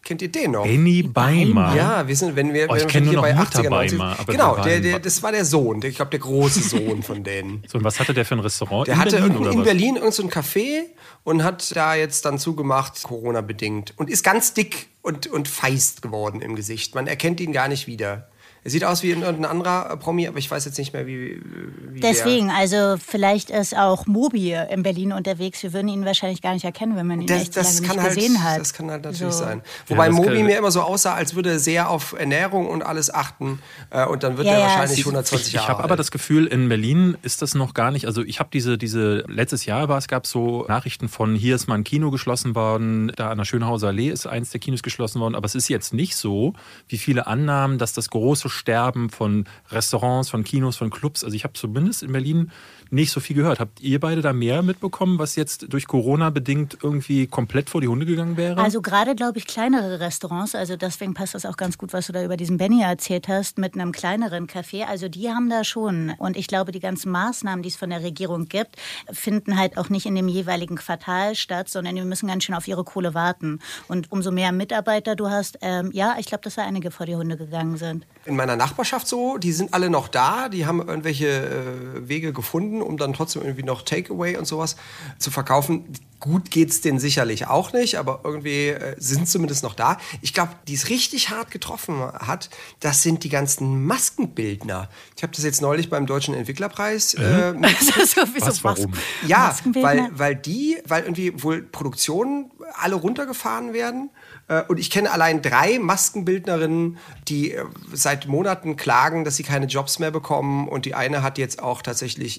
Kennt ihr den noch? Benny Beimer. Ja, wir sind, wenn wir ich kenne nur noch bei Mutter 80er, 90er. Beimer. Aber Genau, der das war der Sohn, ich glaube der große Sohn von denen. So, und was hatte der für ein Restaurant Der in hatte Berlin? in Berlin irgend so ein Café und hat da jetzt dann zugemacht, Corona-bedingt. Und ist ganz dick und feist geworden im Gesicht. Man erkennt ihn gar nicht wieder. Er sieht aus wie irgendein anderer Promi, aber ich weiß jetzt nicht mehr, wie Deswegen, also vielleicht ist auch Mobi in Berlin unterwegs. Wir würden ihn wahrscheinlich gar nicht erkennen, wenn man ihn echt lange nicht gesehen hat. Das kann halt natürlich sein. Wobei Mobi mir immer so aussah, als würde er sehr auf Ernährung und alles achten. Und dann wird er wahrscheinlich 120 Jahre alt. Ich habe aber das Gefühl, in Berlin ist das noch gar nicht. Also ich habe diese letztes Jahr gab es so Nachrichten von, hier ist mal ein Kino geschlossen worden, da an der Schönhauser Allee ist eins der Kinos geschlossen worden. Aber es ist jetzt nicht so, wie viele annahmen, dass das große Sterben von Restaurants, von Kinos, von Clubs. Also ich habe zumindest in Berlin nicht so viel gehört. Habt ihr beide da mehr mitbekommen, was jetzt durch Corona bedingt irgendwie komplett vor die Hunde gegangen wäre? Also gerade, glaube ich, kleinere Restaurants. Also deswegen passt das auch ganz gut, was du da über diesen Benny erzählt hast, mit einem kleineren Café. Also die haben da schon. Und ich glaube, die ganzen Maßnahmen, die es von der Regierung gibt, finden halt auch nicht in dem jeweiligen Quartal statt, sondern die müssen ganz schön auf ihre Kohle warten. Und umso mehr Mitarbeiter du hast, ich glaube, dass da einige vor die Hunde gegangen sind. In meiner Nachbarschaft so, die sind alle noch da, die haben irgendwelche Wege gefunden, um dann trotzdem irgendwie noch Takeaway und sowas zu verkaufen. Gut geht's denen sicherlich auch nicht, aber irgendwie sind zumindest noch da. Ich glaube, die es richtig hart getroffen hat, das sind die ganzen Maskenbildner. Ich habe das jetzt neulich beim Deutschen Entwicklerpreis. Warum? Ja, weil irgendwie wohl Produktionen alle runtergefahren werden. Und ich kenne allein 3 Maskenbildnerinnen, die seit Monaten klagen, dass sie keine Jobs mehr bekommen. Und die eine hat jetzt auch tatsächlich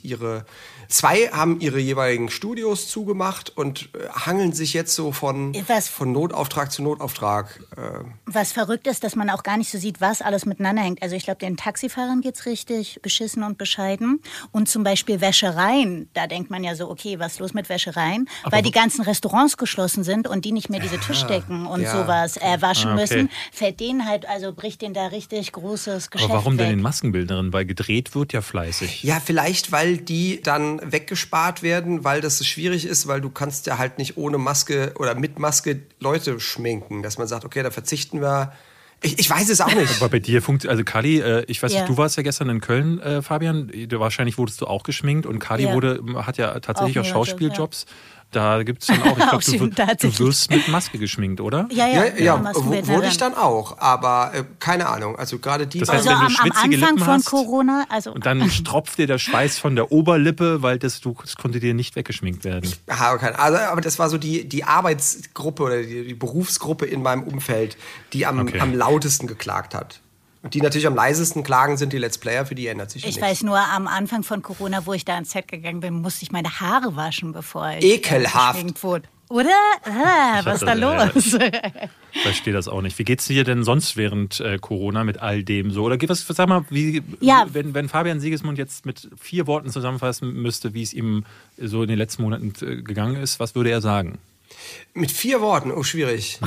2 haben ihre jeweiligen Studios zugemacht und hangeln sich jetzt so von Notauftrag zu Notauftrag. Was verrückt ist, dass man auch gar nicht so sieht, was alles miteinander hängt. Also ich glaube, den Taxifahrern geht's richtig beschissen und bescheiden. Und zum Beispiel Wäschereien, da denkt man ja so, okay, was ist los mit Wäschereien? Weil die ganzen Restaurants geschlossen sind und die nicht mehr diese Tischdecken und sowas waschen müssen, fällt denen halt, also bricht denen da richtig großes Geschäft Aber warum weg. denn den Maskenbildnerinnen? Weil gedreht wird ja fleißig. Ja, vielleicht, weil die dann weggespart werden, weil das so schwierig ist, weil du kannst ja halt nicht ohne Maske oder mit Maske Leute schminken, dass man sagt, okay, da verzichten wir. Ich weiß es auch nicht. Aber bei dir funktioniert, also Kali, ich weiß nicht, du warst ja gestern in Köln, Fabian, wahrscheinlich wurdest du auch geschminkt und Kali hat ja tatsächlich auch Schauspieljobs. Da gibt es dann auch, ich glaube, du wirst mit Maske geschminkt, oder? Ja, wurde ich dann auch, aber keine Ahnung, also gerade die... Das heißt, also wenn du schwitzige am Anfang Lippen von hast Corona, und dann tropft dir der Schweiß von der Oberlippe, weil das konnte dir nicht weggeschminkt werden. Aber das war so die Arbeitsgruppe oder die Berufsgruppe in meinem Umfeld, die am lautesten geklagt hat. Und die natürlich am leisesten klagen, sind die Let's Player, für die ändert sich nichts. Ich weiß nur, am Anfang von Corona, wo ich da ins Set gegangen bin, musste ich meine Haare waschen, bevor ich ekelhaft wurde. Oder? Was ist da los? Ich verstehe das auch nicht. Wie geht's dir denn sonst während Corona mit all dem so? Oder sag mal, wenn Fabian Sigismund jetzt mit 4 Worten zusammenfassen müsste, wie es ihm so in den letzten Monaten gegangen ist, was würde er sagen? Mit 4 Worten? Oh, schwierig.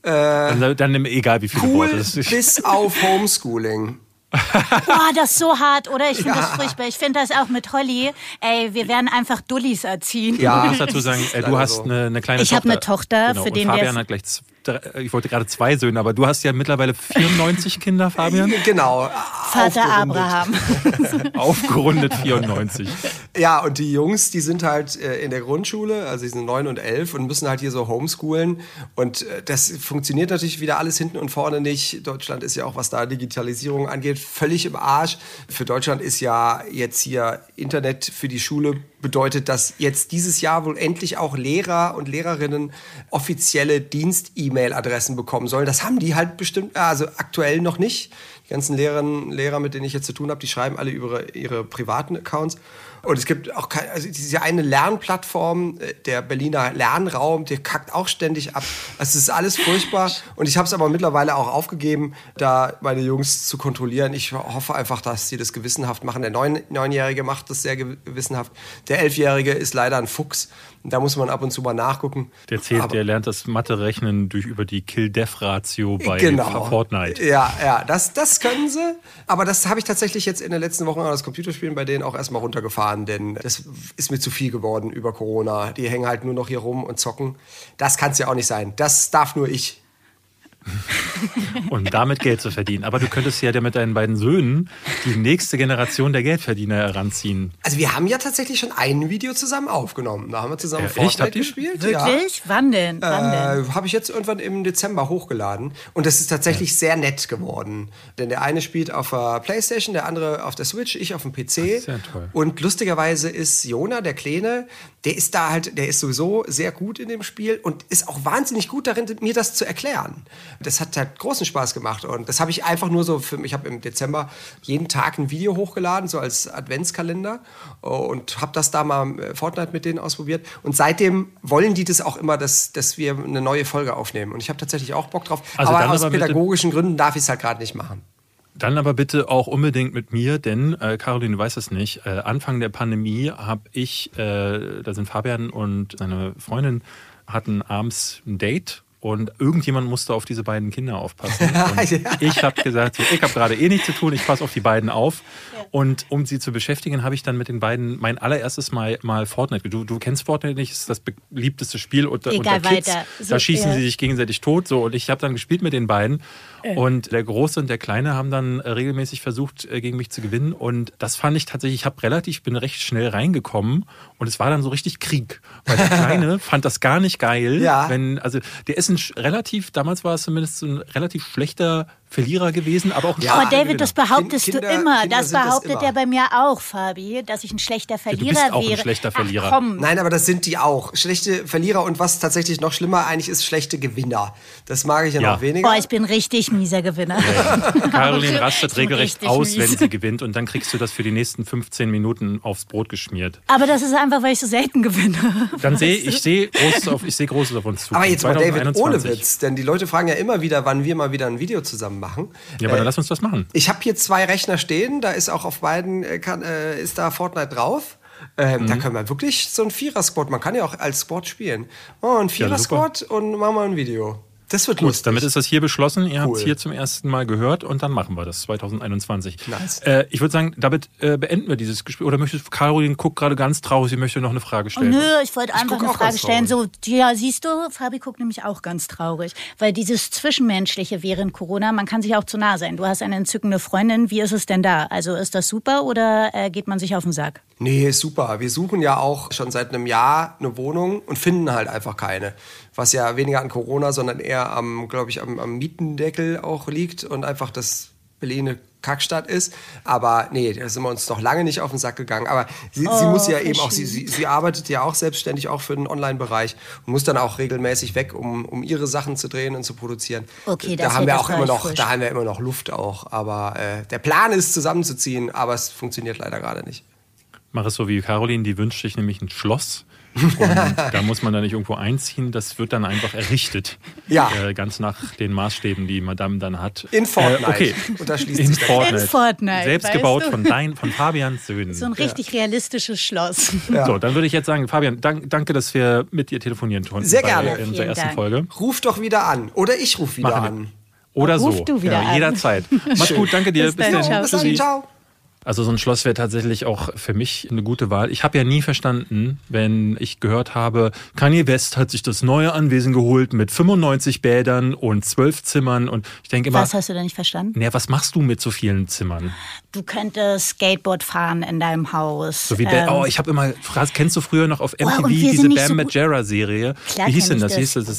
Dann egal, wie viele Worte. Das ist. Bis auf Homeschooling. Boah, das ist so hart, oder? Ich finde das furchtbar. Ich finde das auch mit Holly. Ey, wir werden einfach Dullis erziehen. Ja, ich muss dazu sagen, du hast eine kleine Tochter. Ich habe eine Tochter, genau. für den und Fabian hat gleich ich wollte gerade 2 Söhne, aber du hast ja mittlerweile 94 Kinder, Fabian. Genau. Vater Abraham. Aufgerundet 94. Ja, und die Jungs, die sind halt in der Grundschule, also die sind 9 und 11 und müssen halt hier so homeschoolen. Und das funktioniert natürlich wieder alles hinten und vorne nicht. Deutschland ist ja auch, was da Digitalisierung angeht, völlig im Arsch. Für Deutschland ist ja jetzt hier Internet für die Schule bedeutet, dass jetzt dieses Jahr wohl endlich auch Lehrer und Lehrerinnen offizielle Dienst-E-Mail-Adressen bekommen sollen. Das haben die halt bestimmt, also aktuell noch nicht. Die ganzen Lehrer, mit denen ich jetzt zu tun habe, die schreiben alle über ihre privaten Accounts. Und es gibt auch diese eine Lernplattform, der Berliner Lernraum, der kackt auch ständig ab. Also es ist alles furchtbar. Und ich habe es aber mittlerweile auch aufgegeben, da meine Jungs zu kontrollieren. Ich hoffe einfach, dass sie das gewissenhaft machen. Der 9-Jährige macht das sehr gewissenhaft. Der 11-Jährige ist leider ein Fuchs. Da muss man ab und zu mal nachgucken. Der lernt das Mathe-Rechnen über die Kill-Death-Ratio bei Fortnite. Ja, das können sie. Aber das habe ich tatsächlich jetzt in den letzten Wochen an das Computerspielen bei denen auch erstmal runtergefahren, denn das ist mir zu viel geworden über Corona. Die hängen halt nur noch hier rum und zocken. Das kann es ja auch nicht sein. Das darf nur ich. Und damit Geld zu verdienen. Aber du könntest ja mit deinen beiden Söhnen die nächste Generation der Geldverdiener heranziehen. Also wir haben ja tatsächlich schon ein Video zusammen aufgenommen. Da haben wir zusammen Fortnite gespielt. Wirklich? Ja. Wann denn? Habe ich jetzt irgendwann im Dezember hochgeladen. Und das ist tatsächlich sehr nett geworden. Denn der eine spielt auf der Playstation, der andere auf der Switch, ich auf dem PC. Sehr toll. Und lustigerweise ist Jona, der Kleine, der ist sowieso sehr gut in dem Spiel und ist auch wahnsinnig gut darin, mir das zu erklären. Das hat halt großen Spaß gemacht. Und das habe ich einfach nur so ich habe im Dezember jeden Tag ein Video hochgeladen, so als Adventskalender. Und habe das da mal Fortnite mit denen ausprobiert. Und seitdem wollen die das auch immer, dass wir eine neue Folge aufnehmen. Und ich habe tatsächlich auch Bock drauf. Also aber aus pädagogischen Gründen darf ich es halt gerade nicht machen. Dann aber bitte auch unbedingt mit mir, denn Caroline, du weißt es nicht, Anfang der Pandemie habe ich, da sind Fabian und seine Freundin, hatten abends ein Date und irgendjemand musste auf diese beiden Kinder aufpassen. Und ich habe gesagt, so, ich habe gerade nichts zu tun, ich passe auf die beiden auf. Ja. Und um sie zu beschäftigen, habe ich dann mit den beiden mein allererstes Mal Fortnite. Du kennst Fortnite nicht, das ist das beliebteste Spiel unter Kids. So, da schießen sie sich gegenseitig tot. So, und ich habe dann gespielt mit den beiden. Und der Große und der Kleine haben dann regelmäßig versucht, gegen mich zu gewinnen. Und das fand ich tatsächlich, ich bin recht schnell reingekommen. Und es war dann so richtig Krieg. Weil der Kleine fand das gar nicht geil. Ja. Der ist damals war es zumindest ein relativ schlechter Verlierer gewesen, aber auch ein aber David, das behauptest du immer. Das behauptet er bei mir auch, Fabi, dass ich ein schlechter Verlierer wäre. Du bist auch ein schlechter Verlierer. Ach, komm. Nein, aber das sind die auch. Schlechte Verlierer und was tatsächlich noch schlimmer eigentlich ist, schlechte Gewinner. Das mag ich ja noch weniger. Oh, ich bin richtig mieser Gewinner. Ja. Caroline rastet regelrecht aus, wenn sie gewinnt und dann kriegst du das für die nächsten 15 Minuten aufs Brot geschmiert. Aber das ist einfach, weil ich so selten gewinne. Dann ich sehe Großes auf uns zu. Aber jetzt mal, David, ohne Witz, denn die Leute fragen ja immer wieder, wann wir mal wieder ein Video zusammen machen. Ja, aber dann lass uns das machen. Ich habe hier 2 Rechner stehen, da ist auch auf beiden ist da Fortnite drauf. Da können wir wirklich so ein Vierer-Squad, man kann ja auch als Squad spielen. Ein Vierer-Squad und machen wir ein Video. Das wird lustig. Damit ist das hier beschlossen. Ihr habt es hier zum ersten Mal gehört und dann machen wir das 2021. Nice. Ich würde sagen, damit beenden wir dieses Gespräch. Oder Caroline guckt gerade ganz traurig, sie möchte noch eine Frage stellen. Nö, ich wollte einfach eine Frage stellen. So, ja, siehst du, Fabi guckt nämlich auch ganz traurig. Weil dieses Zwischenmenschliche während Corona, man kann sich auch zu nah sein. Du hast eine entzückende Freundin, wie ist es denn da? Also ist das super oder geht man sich auf den Sack? Nee, ist super. Wir suchen ja auch schon seit einem Jahr eine Wohnung und finden halt einfach keine. Was ja weniger an Corona, sondern eher am Mietendeckel auch liegt und einfach das Berlin eine Kackstadt ist. Aber nee, da sind wir uns noch lange nicht auf den Sack gegangen. Aber sie muss ja eben auch, sie arbeitet ja auch selbstständig auch für den Online-Bereich und muss dann auch regelmäßig weg, um ihre Sachen zu drehen und zu produzieren. Okay, da haben wir auch immer noch Luft auch. Aber der Plan ist zusammenzuziehen, aber es funktioniert leider gerade nicht. Mach es so wie Caroline, die wünscht sich nämlich ein Schloss. Und da muss man dann nicht irgendwo einziehen, das wird dann einfach errichtet. Ja. Ganz nach den Maßstäben, die Madame dann hat. In Fortnite. Okay. Und da schließt in sich Fortnite. Selbst gebaut von Fabians Söhnen. So ein richtig realistisches Schloss. Ja. So, dann würde ich jetzt sagen, Fabian, danke, dass wir mit dir telefonieren konnten. Sehr gerne. In unserer ersten Folge. Ruf doch wieder an. Oder ich rufe wieder an. Oder so. Ruf du wieder an. Jederzeit. Mach's gut, danke dir. Bis dann. Ciao. Also so ein Schloss wäre tatsächlich auch für mich eine gute Wahl. Ich habe ja nie verstanden, wenn ich gehört habe, Kanye West hat sich das neue Anwesen geholt mit 95 Bädern und 12 Zimmern. Und ich denke immer, was hast du denn nicht verstanden? Naja, was machst du mit so vielen Zimmern? Du könntest Skateboard fahren in deinem Haus. So wie ich habe immer, kennst du früher noch auf MTV diese Bam Margera-Serie? Wie hieß denn das?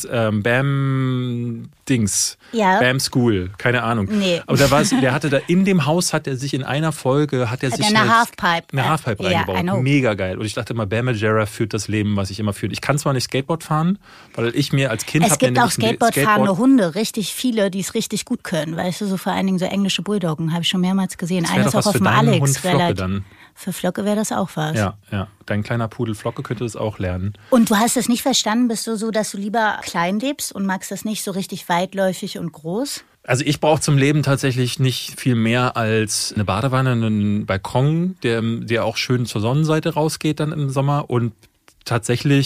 Bam Dings. Ja. Bam School, keine Ahnung. Nee. Aber der hatte da in dem Haus, hat er sich in einer Folge, eine Halfpipe reingebaut. Mega geil. Und ich dachte immer, Bam Margera führt das Leben, was ich immer führe. Ich kann zwar nicht Skateboard fahren, weil ich mir als Kind... Es gibt auch Skateboard-fahrende Hunde, richtig viele, die es richtig gut können. Weißt du, so vor allen Dingen so englische Bulldoggen, habe ich schon mehrmals gesehen. Eines auch auf dem Alex. Hund Flocke dann. Für Flocke wäre das auch was. Ja. Dein kleiner Pudel Flocke könnte das auch lernen. Und du hast es nicht verstanden? Bist du so, dass du lieber klein lebst und magst das nicht so richtig weitläufig und groß? Also ich brauche zum Leben tatsächlich nicht viel mehr als eine Badewanne, einen Balkon, der auch schön zur Sonnenseite rausgeht dann im Sommer. Und tatsächlich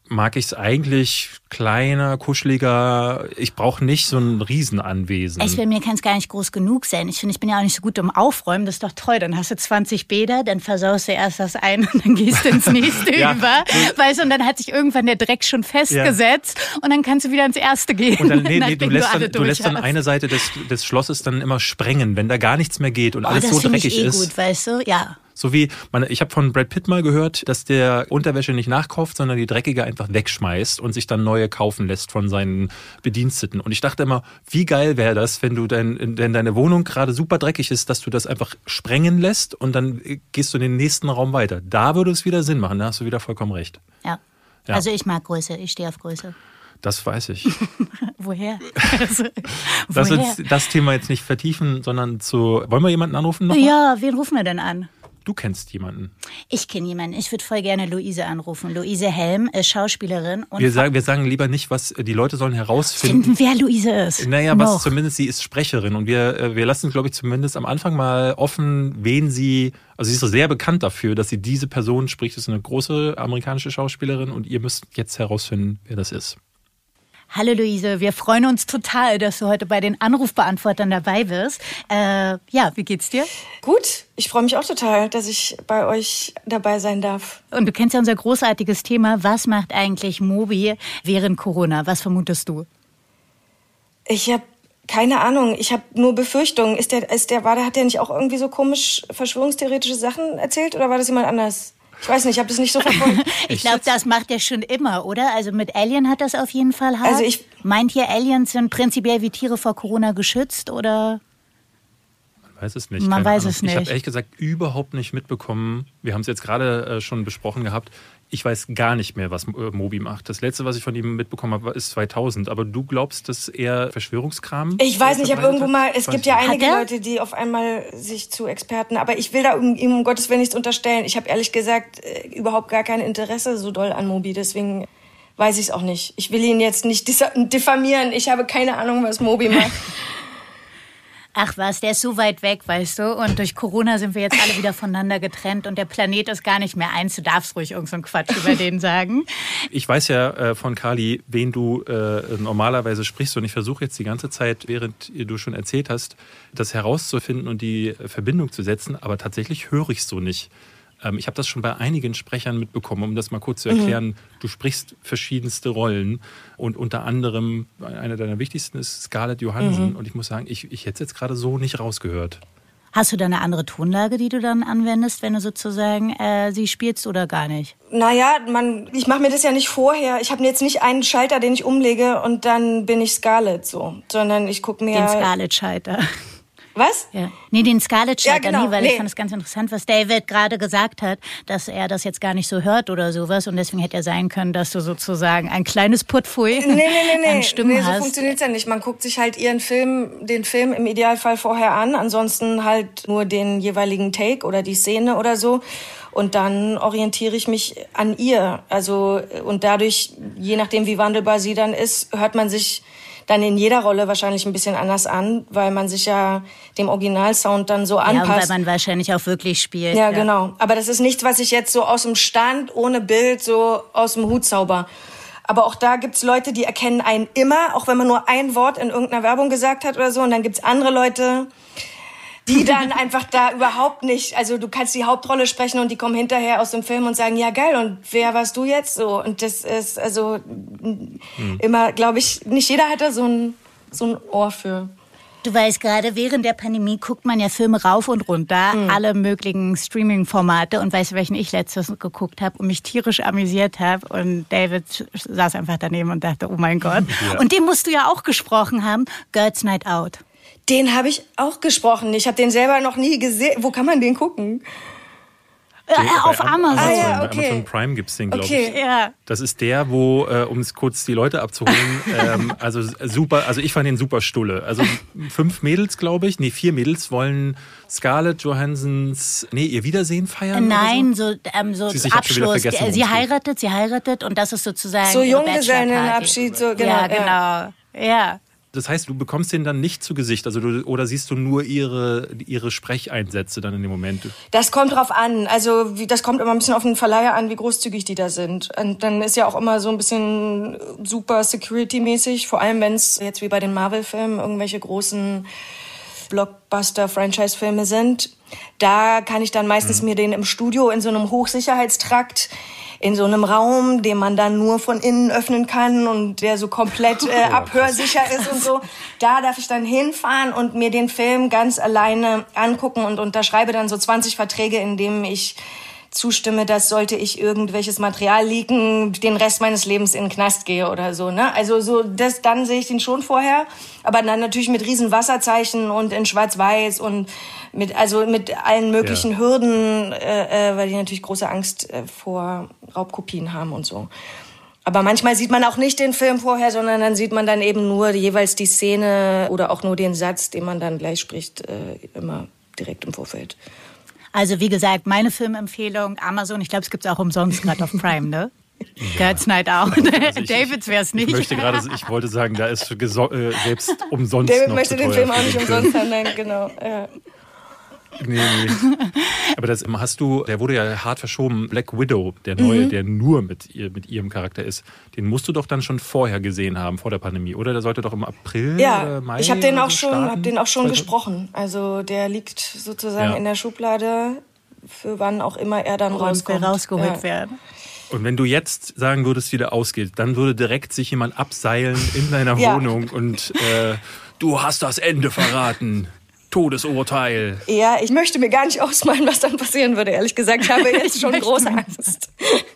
mag ich es eigentlich kleiner, kuscheliger. Ich brauche nicht so ein Riesenanwesen. Bei mir kann es gar nicht groß genug sein. Ich finde, ich bin ja auch nicht so gut im Aufräumen. Das ist doch toll. Dann hast du 20 Bäder, dann versaust du erst das eine und dann gehst du ins nächste über. Weißt du, und dann hat sich irgendwann der Dreck schon festgesetzt und dann kannst du wieder ins erste gehen. Und dann, du lässt dann eine Seite des Schlosses dann immer sprengen, wenn da gar nichts mehr geht und alles so dreckig ist. Das finde ich gut, weißt du? Ja. So wie, ich habe von Brad Pitt mal gehört, dass der Unterwäsche nicht nachkauft, sondern die dreckige einfach wegschmeißt und sich dann neue kaufen lässt von seinen Bediensteten. Und ich dachte immer, wie geil wäre das, wenn du wenn deine Wohnung gerade super dreckig ist, dass du das einfach sprengen lässt und dann gehst du in den nächsten Raum weiter. Da würde es wieder Sinn machen, da hast du wieder vollkommen recht. Ja. Also ich mag Größe, ich stehe auf Größe. Das weiß ich. Woher? Lass uns das Thema jetzt nicht vertiefen, sondern wollen wir jemanden anrufen noch? Ja, wen rufen wir denn an? Du kennst jemanden. Ich kenne jemanden. Ich würde voll gerne Luise anrufen. Luise Helm ist Schauspielerin. Und wir sagen lieber nicht, was die Leute sollen herausfinden. Wer Luise ist. Naja, was zumindest, sie ist Sprecherin. Und wir lassen, glaube ich, zumindest am Anfang mal offen, wen sie, also sie ist sehr bekannt dafür, dass sie diese Person spricht. Das ist eine große amerikanische Schauspielerin und ihr müsst jetzt herausfinden, wer das ist. Hallo Luise, wir freuen uns total, dass du heute bei den Anrufbeantwortern dabei bist. Wie geht's dir? Gut, ich freue mich auch total, dass ich bei euch dabei sein darf. Und du kennst ja unser großartiges Thema. Was macht eigentlich Moby während Corona? Was vermutest du? Ich habe keine Ahnung, ich habe nur Befürchtungen. Hat der nicht auch irgendwie so komisch verschwörungstheoretische Sachen erzählt oder war das jemand anders? Ich weiß nicht, ich habe das nicht so verfolgt. Ich glaube, das macht er schon immer, oder? Also mit Alien hat das auf jeden Fall hart. Also meint ihr, Aliens sind prinzipiell wie Tiere vor Corona geschützt, oder? Man weiß es nicht. Man weiß es nicht. Ich habe ehrlich gesagt überhaupt nicht mitbekommen. Wir haben es jetzt gerade schon besprochen gehabt. Ich weiß gar nicht mehr, was Moby macht. Das Letzte, was ich von ihm mitbekommen habe, ist 2000. Aber du glaubst, dass er Verschwörungskram? Ich weiß nicht, ich habe irgendwo mal, es gibt ja einige Leute, die auf einmal sich zu Experten, aber ich will da ihm um Gottes Willen nichts unterstellen. Ich habe ehrlich gesagt überhaupt gar kein Interesse so doll an Moby, deswegen weiß ich es auch nicht. Ich will ihn jetzt nicht diffamieren. Ich habe keine Ahnung, was Moby macht. Ach was, der ist so weit weg, weißt du? Und durch Corona sind wir jetzt alle wieder voneinander getrennt und der Planet ist gar nicht mehr eins. Du darfst ruhig irgend so einen Quatsch über den sagen. Ich weiß ja von Kali, wen du normalerweise sprichst und ich versuche jetzt die ganze Zeit, während du schon erzählt hast, das herauszufinden und die Verbindung zu setzen, aber tatsächlich höre ich es so nicht. Ich habe das schon bei einigen Sprechern mitbekommen, um das mal kurz zu erklären. Du sprichst verschiedenste Rollen und unter anderem, eine deiner wichtigsten ist Scarlett Johansson. Und ich muss sagen, ich hätte es jetzt gerade so nicht rausgehört. Hast du da eine andere Tonlage, die du dann anwendest, wenn du sozusagen sie spielst oder gar nicht? Naja, ich mache mir das ja nicht vorher. Ich habe jetzt nicht einen Schalter, den ich umlege und dann bin ich Scarlett so, sondern ich gucke mir... Den Scarlett-Schalter. Was? Ja. Nee, den Scarlett-Schalter, ja, genau. Ich fand es ganz interessant, was David gerade gesagt hat, dass er das jetzt gar nicht so hört oder sowas und deswegen hätte ja sein können, dass du sozusagen ein kleines Putpfui an Stimmen hast. Nee, so funktioniert's ja nicht. Man guckt sich halt den Film im Idealfall vorher an, ansonsten halt nur den jeweiligen Take oder die Szene oder so. Und dann orientiere ich mich an ihr. Also, und dadurch, je nachdem wie wandelbar sie dann ist, hört man sich dann in jeder Rolle wahrscheinlich ein bisschen anders an, weil man sich ja dem Originalsound dann so anpasst. Ja, weil man wahrscheinlich auch wirklich spielt. Ja, genau. Aber das ist nichts, was ich jetzt so aus dem Stand, ohne Bild, so aus dem Hut zauber. Aber auch da gibt's Leute, die erkennen einen immer, auch wenn man nur ein Wort in irgendeiner Werbung gesagt hat oder so. Und dann gibt's andere Leute, die dann einfach da überhaupt nicht, also du kannst die Hauptrolle sprechen und die kommen hinterher aus dem Film und sagen, ja geil, und wer warst du jetzt so? Und das ist also immer, glaube ich, nicht jeder hat da so ein Ohr für. Du weißt, gerade während der Pandemie guckt man ja Filme rauf und runter, alle möglichen Streaming-Formate und weißt du, welchen ich letztes geguckt habe und mich tierisch amüsiert habe und David saß einfach daneben und dachte, oh mein Gott. Ja. Und den musst du ja auch gesprochen haben, Girls Night Out. Den habe ich auch gesprochen. Ich habe den selber noch nie gesehen. Wo kann man den gucken? Auf Amazon. Ja, okay. Amazon Prime gibt's den, glaube ich. Ja. Das ist der, wo, um es kurz die Leute abzuholen, also ich fand den super stulle. Also 5 Mädels, glaube ich, 4 Mädels wollen Scarlett Johansons, ihr Wiedersehen feiern? Nein, so Abschluss. Sie heiratet und das ist sozusagen so Junggesellenabschied, so genau. Ja, genau. Ja. Das heißt, du bekommst den dann nicht zu Gesicht, also oder siehst du nur ihre Sprecheinsätze dann in dem Moment? Das kommt drauf an. Also das kommt immer ein bisschen auf den Verleiher an, wie großzügig die da sind. Und dann ist ja auch immer so ein bisschen super Security-mäßig, vor allem wenn es jetzt wie bei den Marvel-Filmen irgendwelche großen Blockbuster-Franchise-Filme sind. Da kann ich dann meistens mir den im Studio in so einem Hochsicherheitstrakt, in so einem Raum, den man dann nur von innen öffnen kann und der so komplett abhörsicher ist und so. Da darf ich dann hinfahren und mir den Film ganz alleine angucken und unterschreibe dann so 20 Verträge, in denen ich zustimme, dass sollte ich irgendwelches Material leaken, den Rest meines Lebens in den Knast gehe oder so, ne? Also so das, dann sehe ich den schon vorher, aber dann natürlich mit riesen Wasserzeichen und in Schwarz-Weiß und mit allen möglichen Hürden, weil die natürlich große Angst vor Raubkopien haben und so. Aber manchmal sieht man auch nicht den Film vorher, sondern dann sieht man dann eben nur jeweils die Szene oder auch nur den Satz, den man dann gleich spricht, immer direkt im Vorfeld. Also wie gesagt, meine Filmempfehlung, Amazon, ich glaube, es gibt es auch umsonst gerade auf Prime, ne? Girls Night Out. Also Davids wäre es nicht. Ich wollte sagen, da ist selbst umsonst David noch möchte den Film auch nicht umsonst haben, nein, genau. Ja. Nee. Aber der wurde ja hart verschoben. Black Widow, der neue, der nur mit ihrem Charakter ist, den musst du doch dann schon vorher gesehen haben, vor der Pandemie, oder? Der sollte doch im April oder Mai. Ich habe den auch schon gesprochen. Also der liegt sozusagen in der Schublade, für wann auch immer er dann rausgeholt werden. Und wenn du jetzt sagen würdest, wie der ausgeht, dann würde direkt sich jemand abseilen in deiner Wohnung und du hast das Ende verraten. Todesurteil. Ja, ich möchte mir gar nicht ausmalen, was dann passieren würde, ehrlich gesagt. Ich habe jetzt schon große Angst.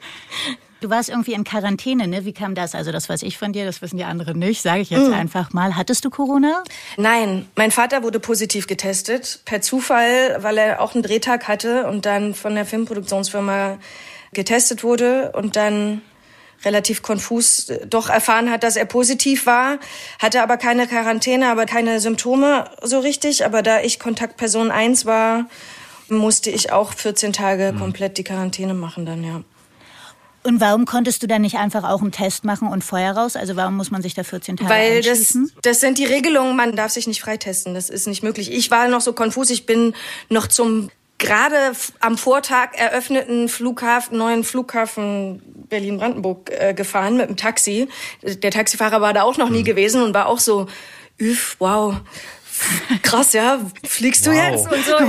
Du warst irgendwie in Quarantäne, ne? Wie kam das? Also das weiß ich von dir, das wissen die anderen nicht. Sage ich jetzt einfach mal. Hattest du Corona? Nein, mein Vater wurde positiv getestet. Per Zufall, weil er auch einen Drehtag hatte und dann von der Filmproduktionsfirma getestet wurde und dann relativ konfus doch erfahren hat, dass er positiv war, hatte aber keine Quarantäne, aber keine Symptome so richtig. Aber da ich Kontaktperson 1 war, musste ich auch 14 Tage komplett die Quarantäne machen dann, ja. Und warum konntest du dann nicht einfach auch einen Test machen und vorher raus? Also warum muss man sich da 14 Tage einschließen? Weil das sind die Regelungen, man darf sich nicht freitesten, das ist nicht möglich. Ich war noch so konfus, ich bin noch zum gerade am Vortag eröffneten neuen Flughafen Berlin-Brandenburg gefahren mit dem Taxi. Der Taxifahrer war da auch noch nie gewesen und war auch so, wow, krass, ja, fliegst du jetzt? Und so.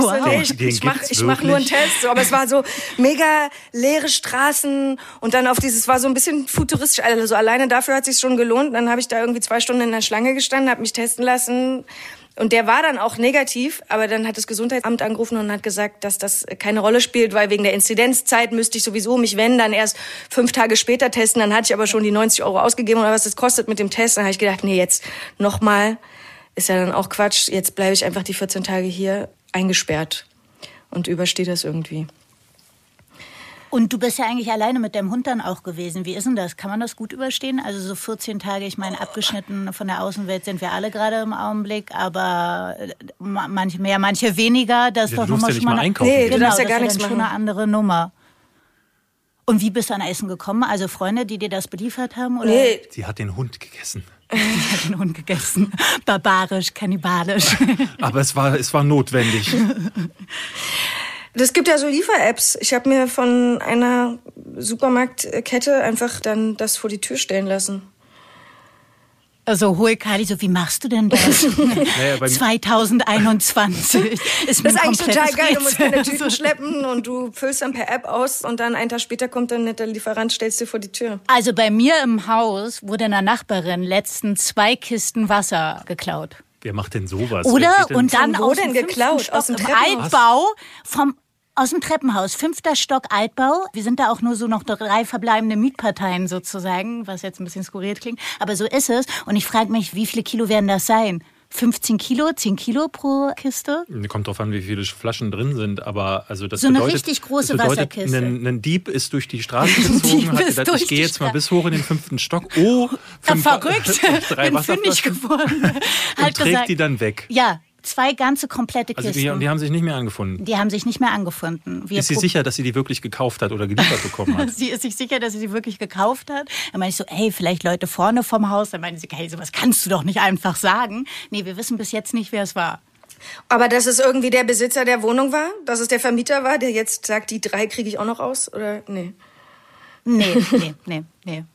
Ich mach nur einen Test. So, aber es war so mega leere Straßen und dann war so ein bisschen futuristisch. Also alleine dafür hat es sich schon gelohnt. Dann habe ich da irgendwie 2 Stunden in der Schlange gestanden, habe mich testen lassen. Und der war dann auch negativ, aber dann hat das Gesundheitsamt angerufen und hat gesagt, dass das keine Rolle spielt, weil wegen der Inzidenzzeit müsste ich sowieso mich, wenn, dann erst 5 Tage später testen. Dann hatte ich aber schon die 90 € ausgegeben oder was das kostet mit dem Test. Dann habe ich gedacht, nee, jetzt nochmal, ist ja dann auch Quatsch. Jetzt bleibe ich einfach die 14 Tage hier eingesperrt und überstehe das irgendwie. Und du bist ja eigentlich alleine mit deinem Hund dann auch gewesen. Wie ist denn das? Kann man das gut überstehen? Also so 14 Tage, ich meine, abgeschnitten von der Außenwelt sind wir alle gerade im Augenblick, aber manche mehr, manche weniger. Das ist doch nochmal schon mal einkaufen. Nee, du darfst ja gar nichts machen. Schon eine andere Nummer. Und wie bist du an Essen gekommen? Also Freunde, die dir das beliefert haben? Oder? Nee. Sie hat den Hund gegessen. Sie hat den Hund gegessen. Barbarisch, kannibalisch. Aber es war notwendig. Das gibt ja so Liefer-Apps. Ich habe mir von einer Supermarktkette einfach dann das vor die Tür stellen lassen. Also hohe Kali, so wie machst du denn das? 2021 ist das ist eigentlich total geil. Du musst keine Tüten schleppen und du füllst dann per App aus und dann einen Tag später kommt dann der Lieferant, stellst dir vor die Tür. Also bei mir im Haus wurde einer Nachbarin letztens 2 Kisten Wasser geklaut. Wer macht denn sowas? Oder? Und dann aus dem geklaut? Aus dem Altbau aus dem Treppenhaus, 5. Stock Altbau. Wir sind da auch nur so noch 3 verbleibende Mietparteien sozusagen, was jetzt ein bisschen skurril klingt. Aber so ist es. Und ich frage mich, wie viele Kilo werden das sein? 15 Kilo, 10 Kilo pro Kiste? Kommt drauf an, wie viele Flaschen drin sind, aber also das so bedeutet, eine richtig große Wasserkiste. Ein Dieb ist durch die Straße gezogen, hat gesagt, ich gehe jetzt mal bis hoch in den 5. Stock. Oh, 5, verrückt, 3 bin fündig geworden. Und trägt die dann weg. Ja. 2 ganze komplette Kisten. Also die haben sich nicht mehr angefunden? Die haben sich nicht mehr angefunden. Ist sie sicher, dass sie die wirklich gekauft hat oder geliefert bekommen hat? Sie ist sich sicher, dass sie die wirklich gekauft hat. Dann meine ich so, hey, vielleicht Leute vorne vom Haus. Dann meine sie, hey, sowas kannst du doch nicht einfach sagen. Nee, wir wissen bis jetzt nicht, wer es war. Aber dass es irgendwie der Besitzer der Wohnung war? Dass es der Vermieter war, der jetzt sagt, die 3 kriege ich auch noch raus? Oder nee? Nee.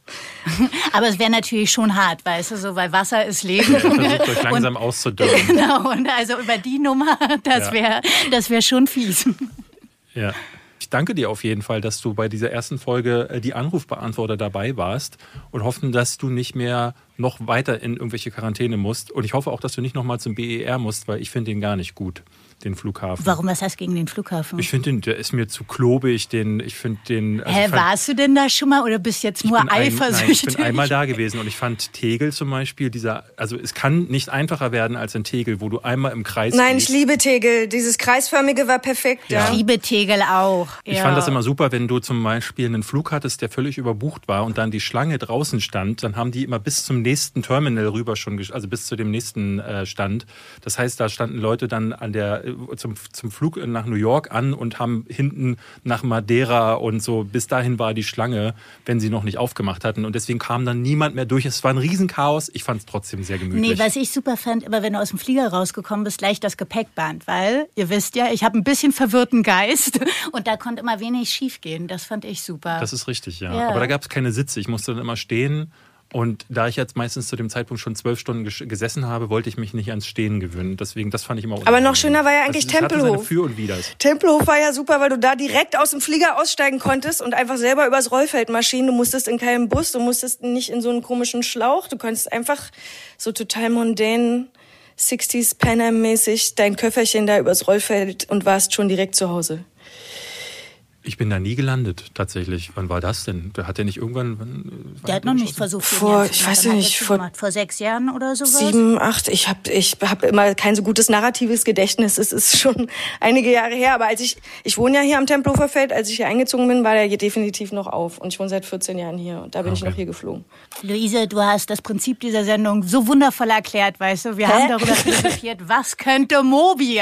Aber es wäre natürlich schon hart, weißt du, so, weil Wasser ist Leben. Ja, versucht euch langsam auszudörren. Genau, und also über die Nummer, das wär schon fies. Ja. Ich danke dir auf jeden Fall, dass du bei dieser ersten Folge die Anrufbeantworter dabei warst und hoffen, dass du nicht mehr noch weiter in irgendwelche Quarantäne musst. Und ich hoffe auch, dass du nicht nochmal zum BER musst, weil ich finde den gar nicht gut, den Flughafen. Warum, was hast du gegen den Flughafen? Ich finde den, der ist mir zu klobig. Warst du denn da schon mal oder bist jetzt nur eifersüchtig? Nein, ich bin einmal da gewesen und ich fand Tegel zum Beispiel, also es kann nicht einfacher werden als in Tegel, wo du einmal im Kreis Nein, gehst. Ich liebe Tegel. Dieses Kreisförmige war perfekt. Ja. Ich liebe Tegel auch. Ich fand das immer super, wenn du zum Beispiel einen Flug hattest, der völlig überbucht war und dann die Schlange draußen stand, dann haben die immer bis zum nächsten Terminal rüber also bis zu dem nächsten Stand. Das heißt, da standen Leute dann zum Flug nach New York an und haben hinten nach Madeira und so, bis dahin war die Schlange, wenn sie noch nicht aufgemacht hatten. Und deswegen kam dann niemand mehr durch. Es war ein Riesenchaos. Ich fand es trotzdem sehr gemütlich. Nee, was ich super fand, immer wenn du aus dem Flieger rausgekommen bist, gleich das Gepäckband. Weil, ihr wisst ja, ich habe ein bisschen verwirrten Geist und da konnte immer wenig schief gehen. Das fand ich super. Das ist richtig, ja. Aber da gab es keine Sitze. Ich musste dann immer stehen. Und da ich jetzt meistens zu dem Zeitpunkt schon 12 Stunden gesessen habe, wollte ich mich nicht ans Stehen gewöhnen. Deswegen, das fand ich immer unangenehm. Aber noch schöner war ja eigentlich Tempelhof. Hatte seine Für und Widers. Tempelhof war ja super, weil du da direkt aus dem Flieger aussteigen konntest und einfach selber übers Rollfeld marschieren. Du musstest in keinem Bus, du musstest nicht in so einen komischen Schlauch. Du konntest einfach so total mondän 60s Pan Am-mäßig dein Köfferchen da übers Rollfeld und warst schon direkt zu Hause. Ich bin da nie gelandet, tatsächlich. Wann war das denn? Hat der nicht irgendwann... Der hat noch nicht versucht. Ich weiß nicht, vor 6 Jahren oder sowas? 7, 8. Ich hab immer kein so gutes narratives Gedächtnis. Es ist schon einige Jahre her. Aber ich wohne ja hier am Tempelhofer Feld. Als ich hier eingezogen bin, war der hier definitiv noch auf. Und ich wohne seit 14 Jahren hier. Und da bin ich noch hier geflogen. Luise, du hast das Prinzip dieser Sendung so wundervoll erklärt, weißt du. Wir haben darüber philosophiert, was könnte Mobi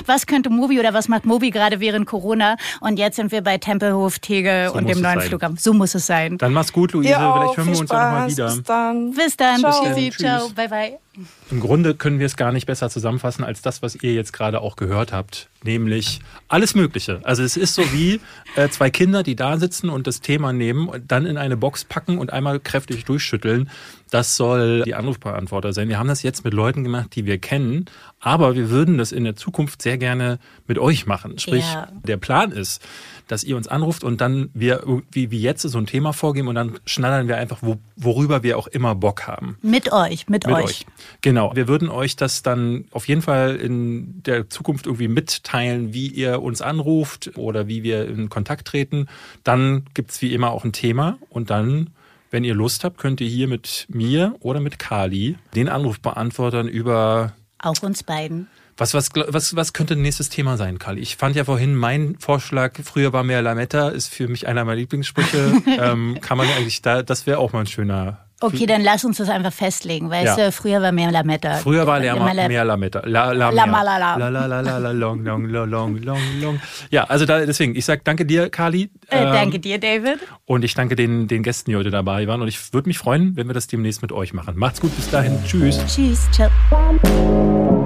oder was macht Mobi gerade während Corona? Und jetzt sind wir bei Tempelhof, Tegel und dem neuen Flughafen. So muss es sein. Dann mach's gut, Luise. Vielleicht hören wir uns ja nochmal wieder. Bis dann. Ciao. Ciao. Bye, bye. Im Grunde können wir es gar nicht besser zusammenfassen als das, was ihr jetzt gerade auch gehört habt. Nämlich alles Mögliche. Also es ist so wie 2 Kinder, die da sitzen und das Thema nehmen und dann in eine Box packen und einmal kräftig durchschütteln. Das soll die Anrufbeantworter sein. Wir haben das jetzt mit Leuten gemacht, die wir kennen. Aber wir würden das in der Zukunft sehr gerne mit euch machen. Sprich, Der Plan ist, dass ihr uns anruft und dann wir wie jetzt so ein Thema vorgeben und dann schnattern wir einfach, worüber wir auch immer Bock haben. Mit euch. Genau. Wir würden euch das dann auf jeden Fall in der Zukunft irgendwie mitteilen, wie ihr uns anruft oder wie wir in Kontakt treten. Dann gibt's wie immer auch ein Thema und dann, wenn ihr Lust habt, könnt ihr hier mit mir oder mit Kali den Anrufbeantwortern über... Auch uns beiden. Was könnte nächstes Thema sein, Kali? Ich fand ja vorhin, mein Vorschlag, früher war mehr Lametta, ist für mich einer meiner Lieblingssprüche. Kann man eigentlich das wäre auch mal ein schöner... Okay, dann lass uns das einfach festlegen, weißt du, früher war mehr Lametta. Früher war mehr Lametta. Long. Ja, also deswegen, ich sag danke dir, Kali. Danke dir, David. Und ich danke den Gästen, die heute dabei waren. Und ich würde mich freuen, wenn wir das demnächst mit euch machen. Macht's gut, bis dahin. Tschüss. Tschüss, ciao.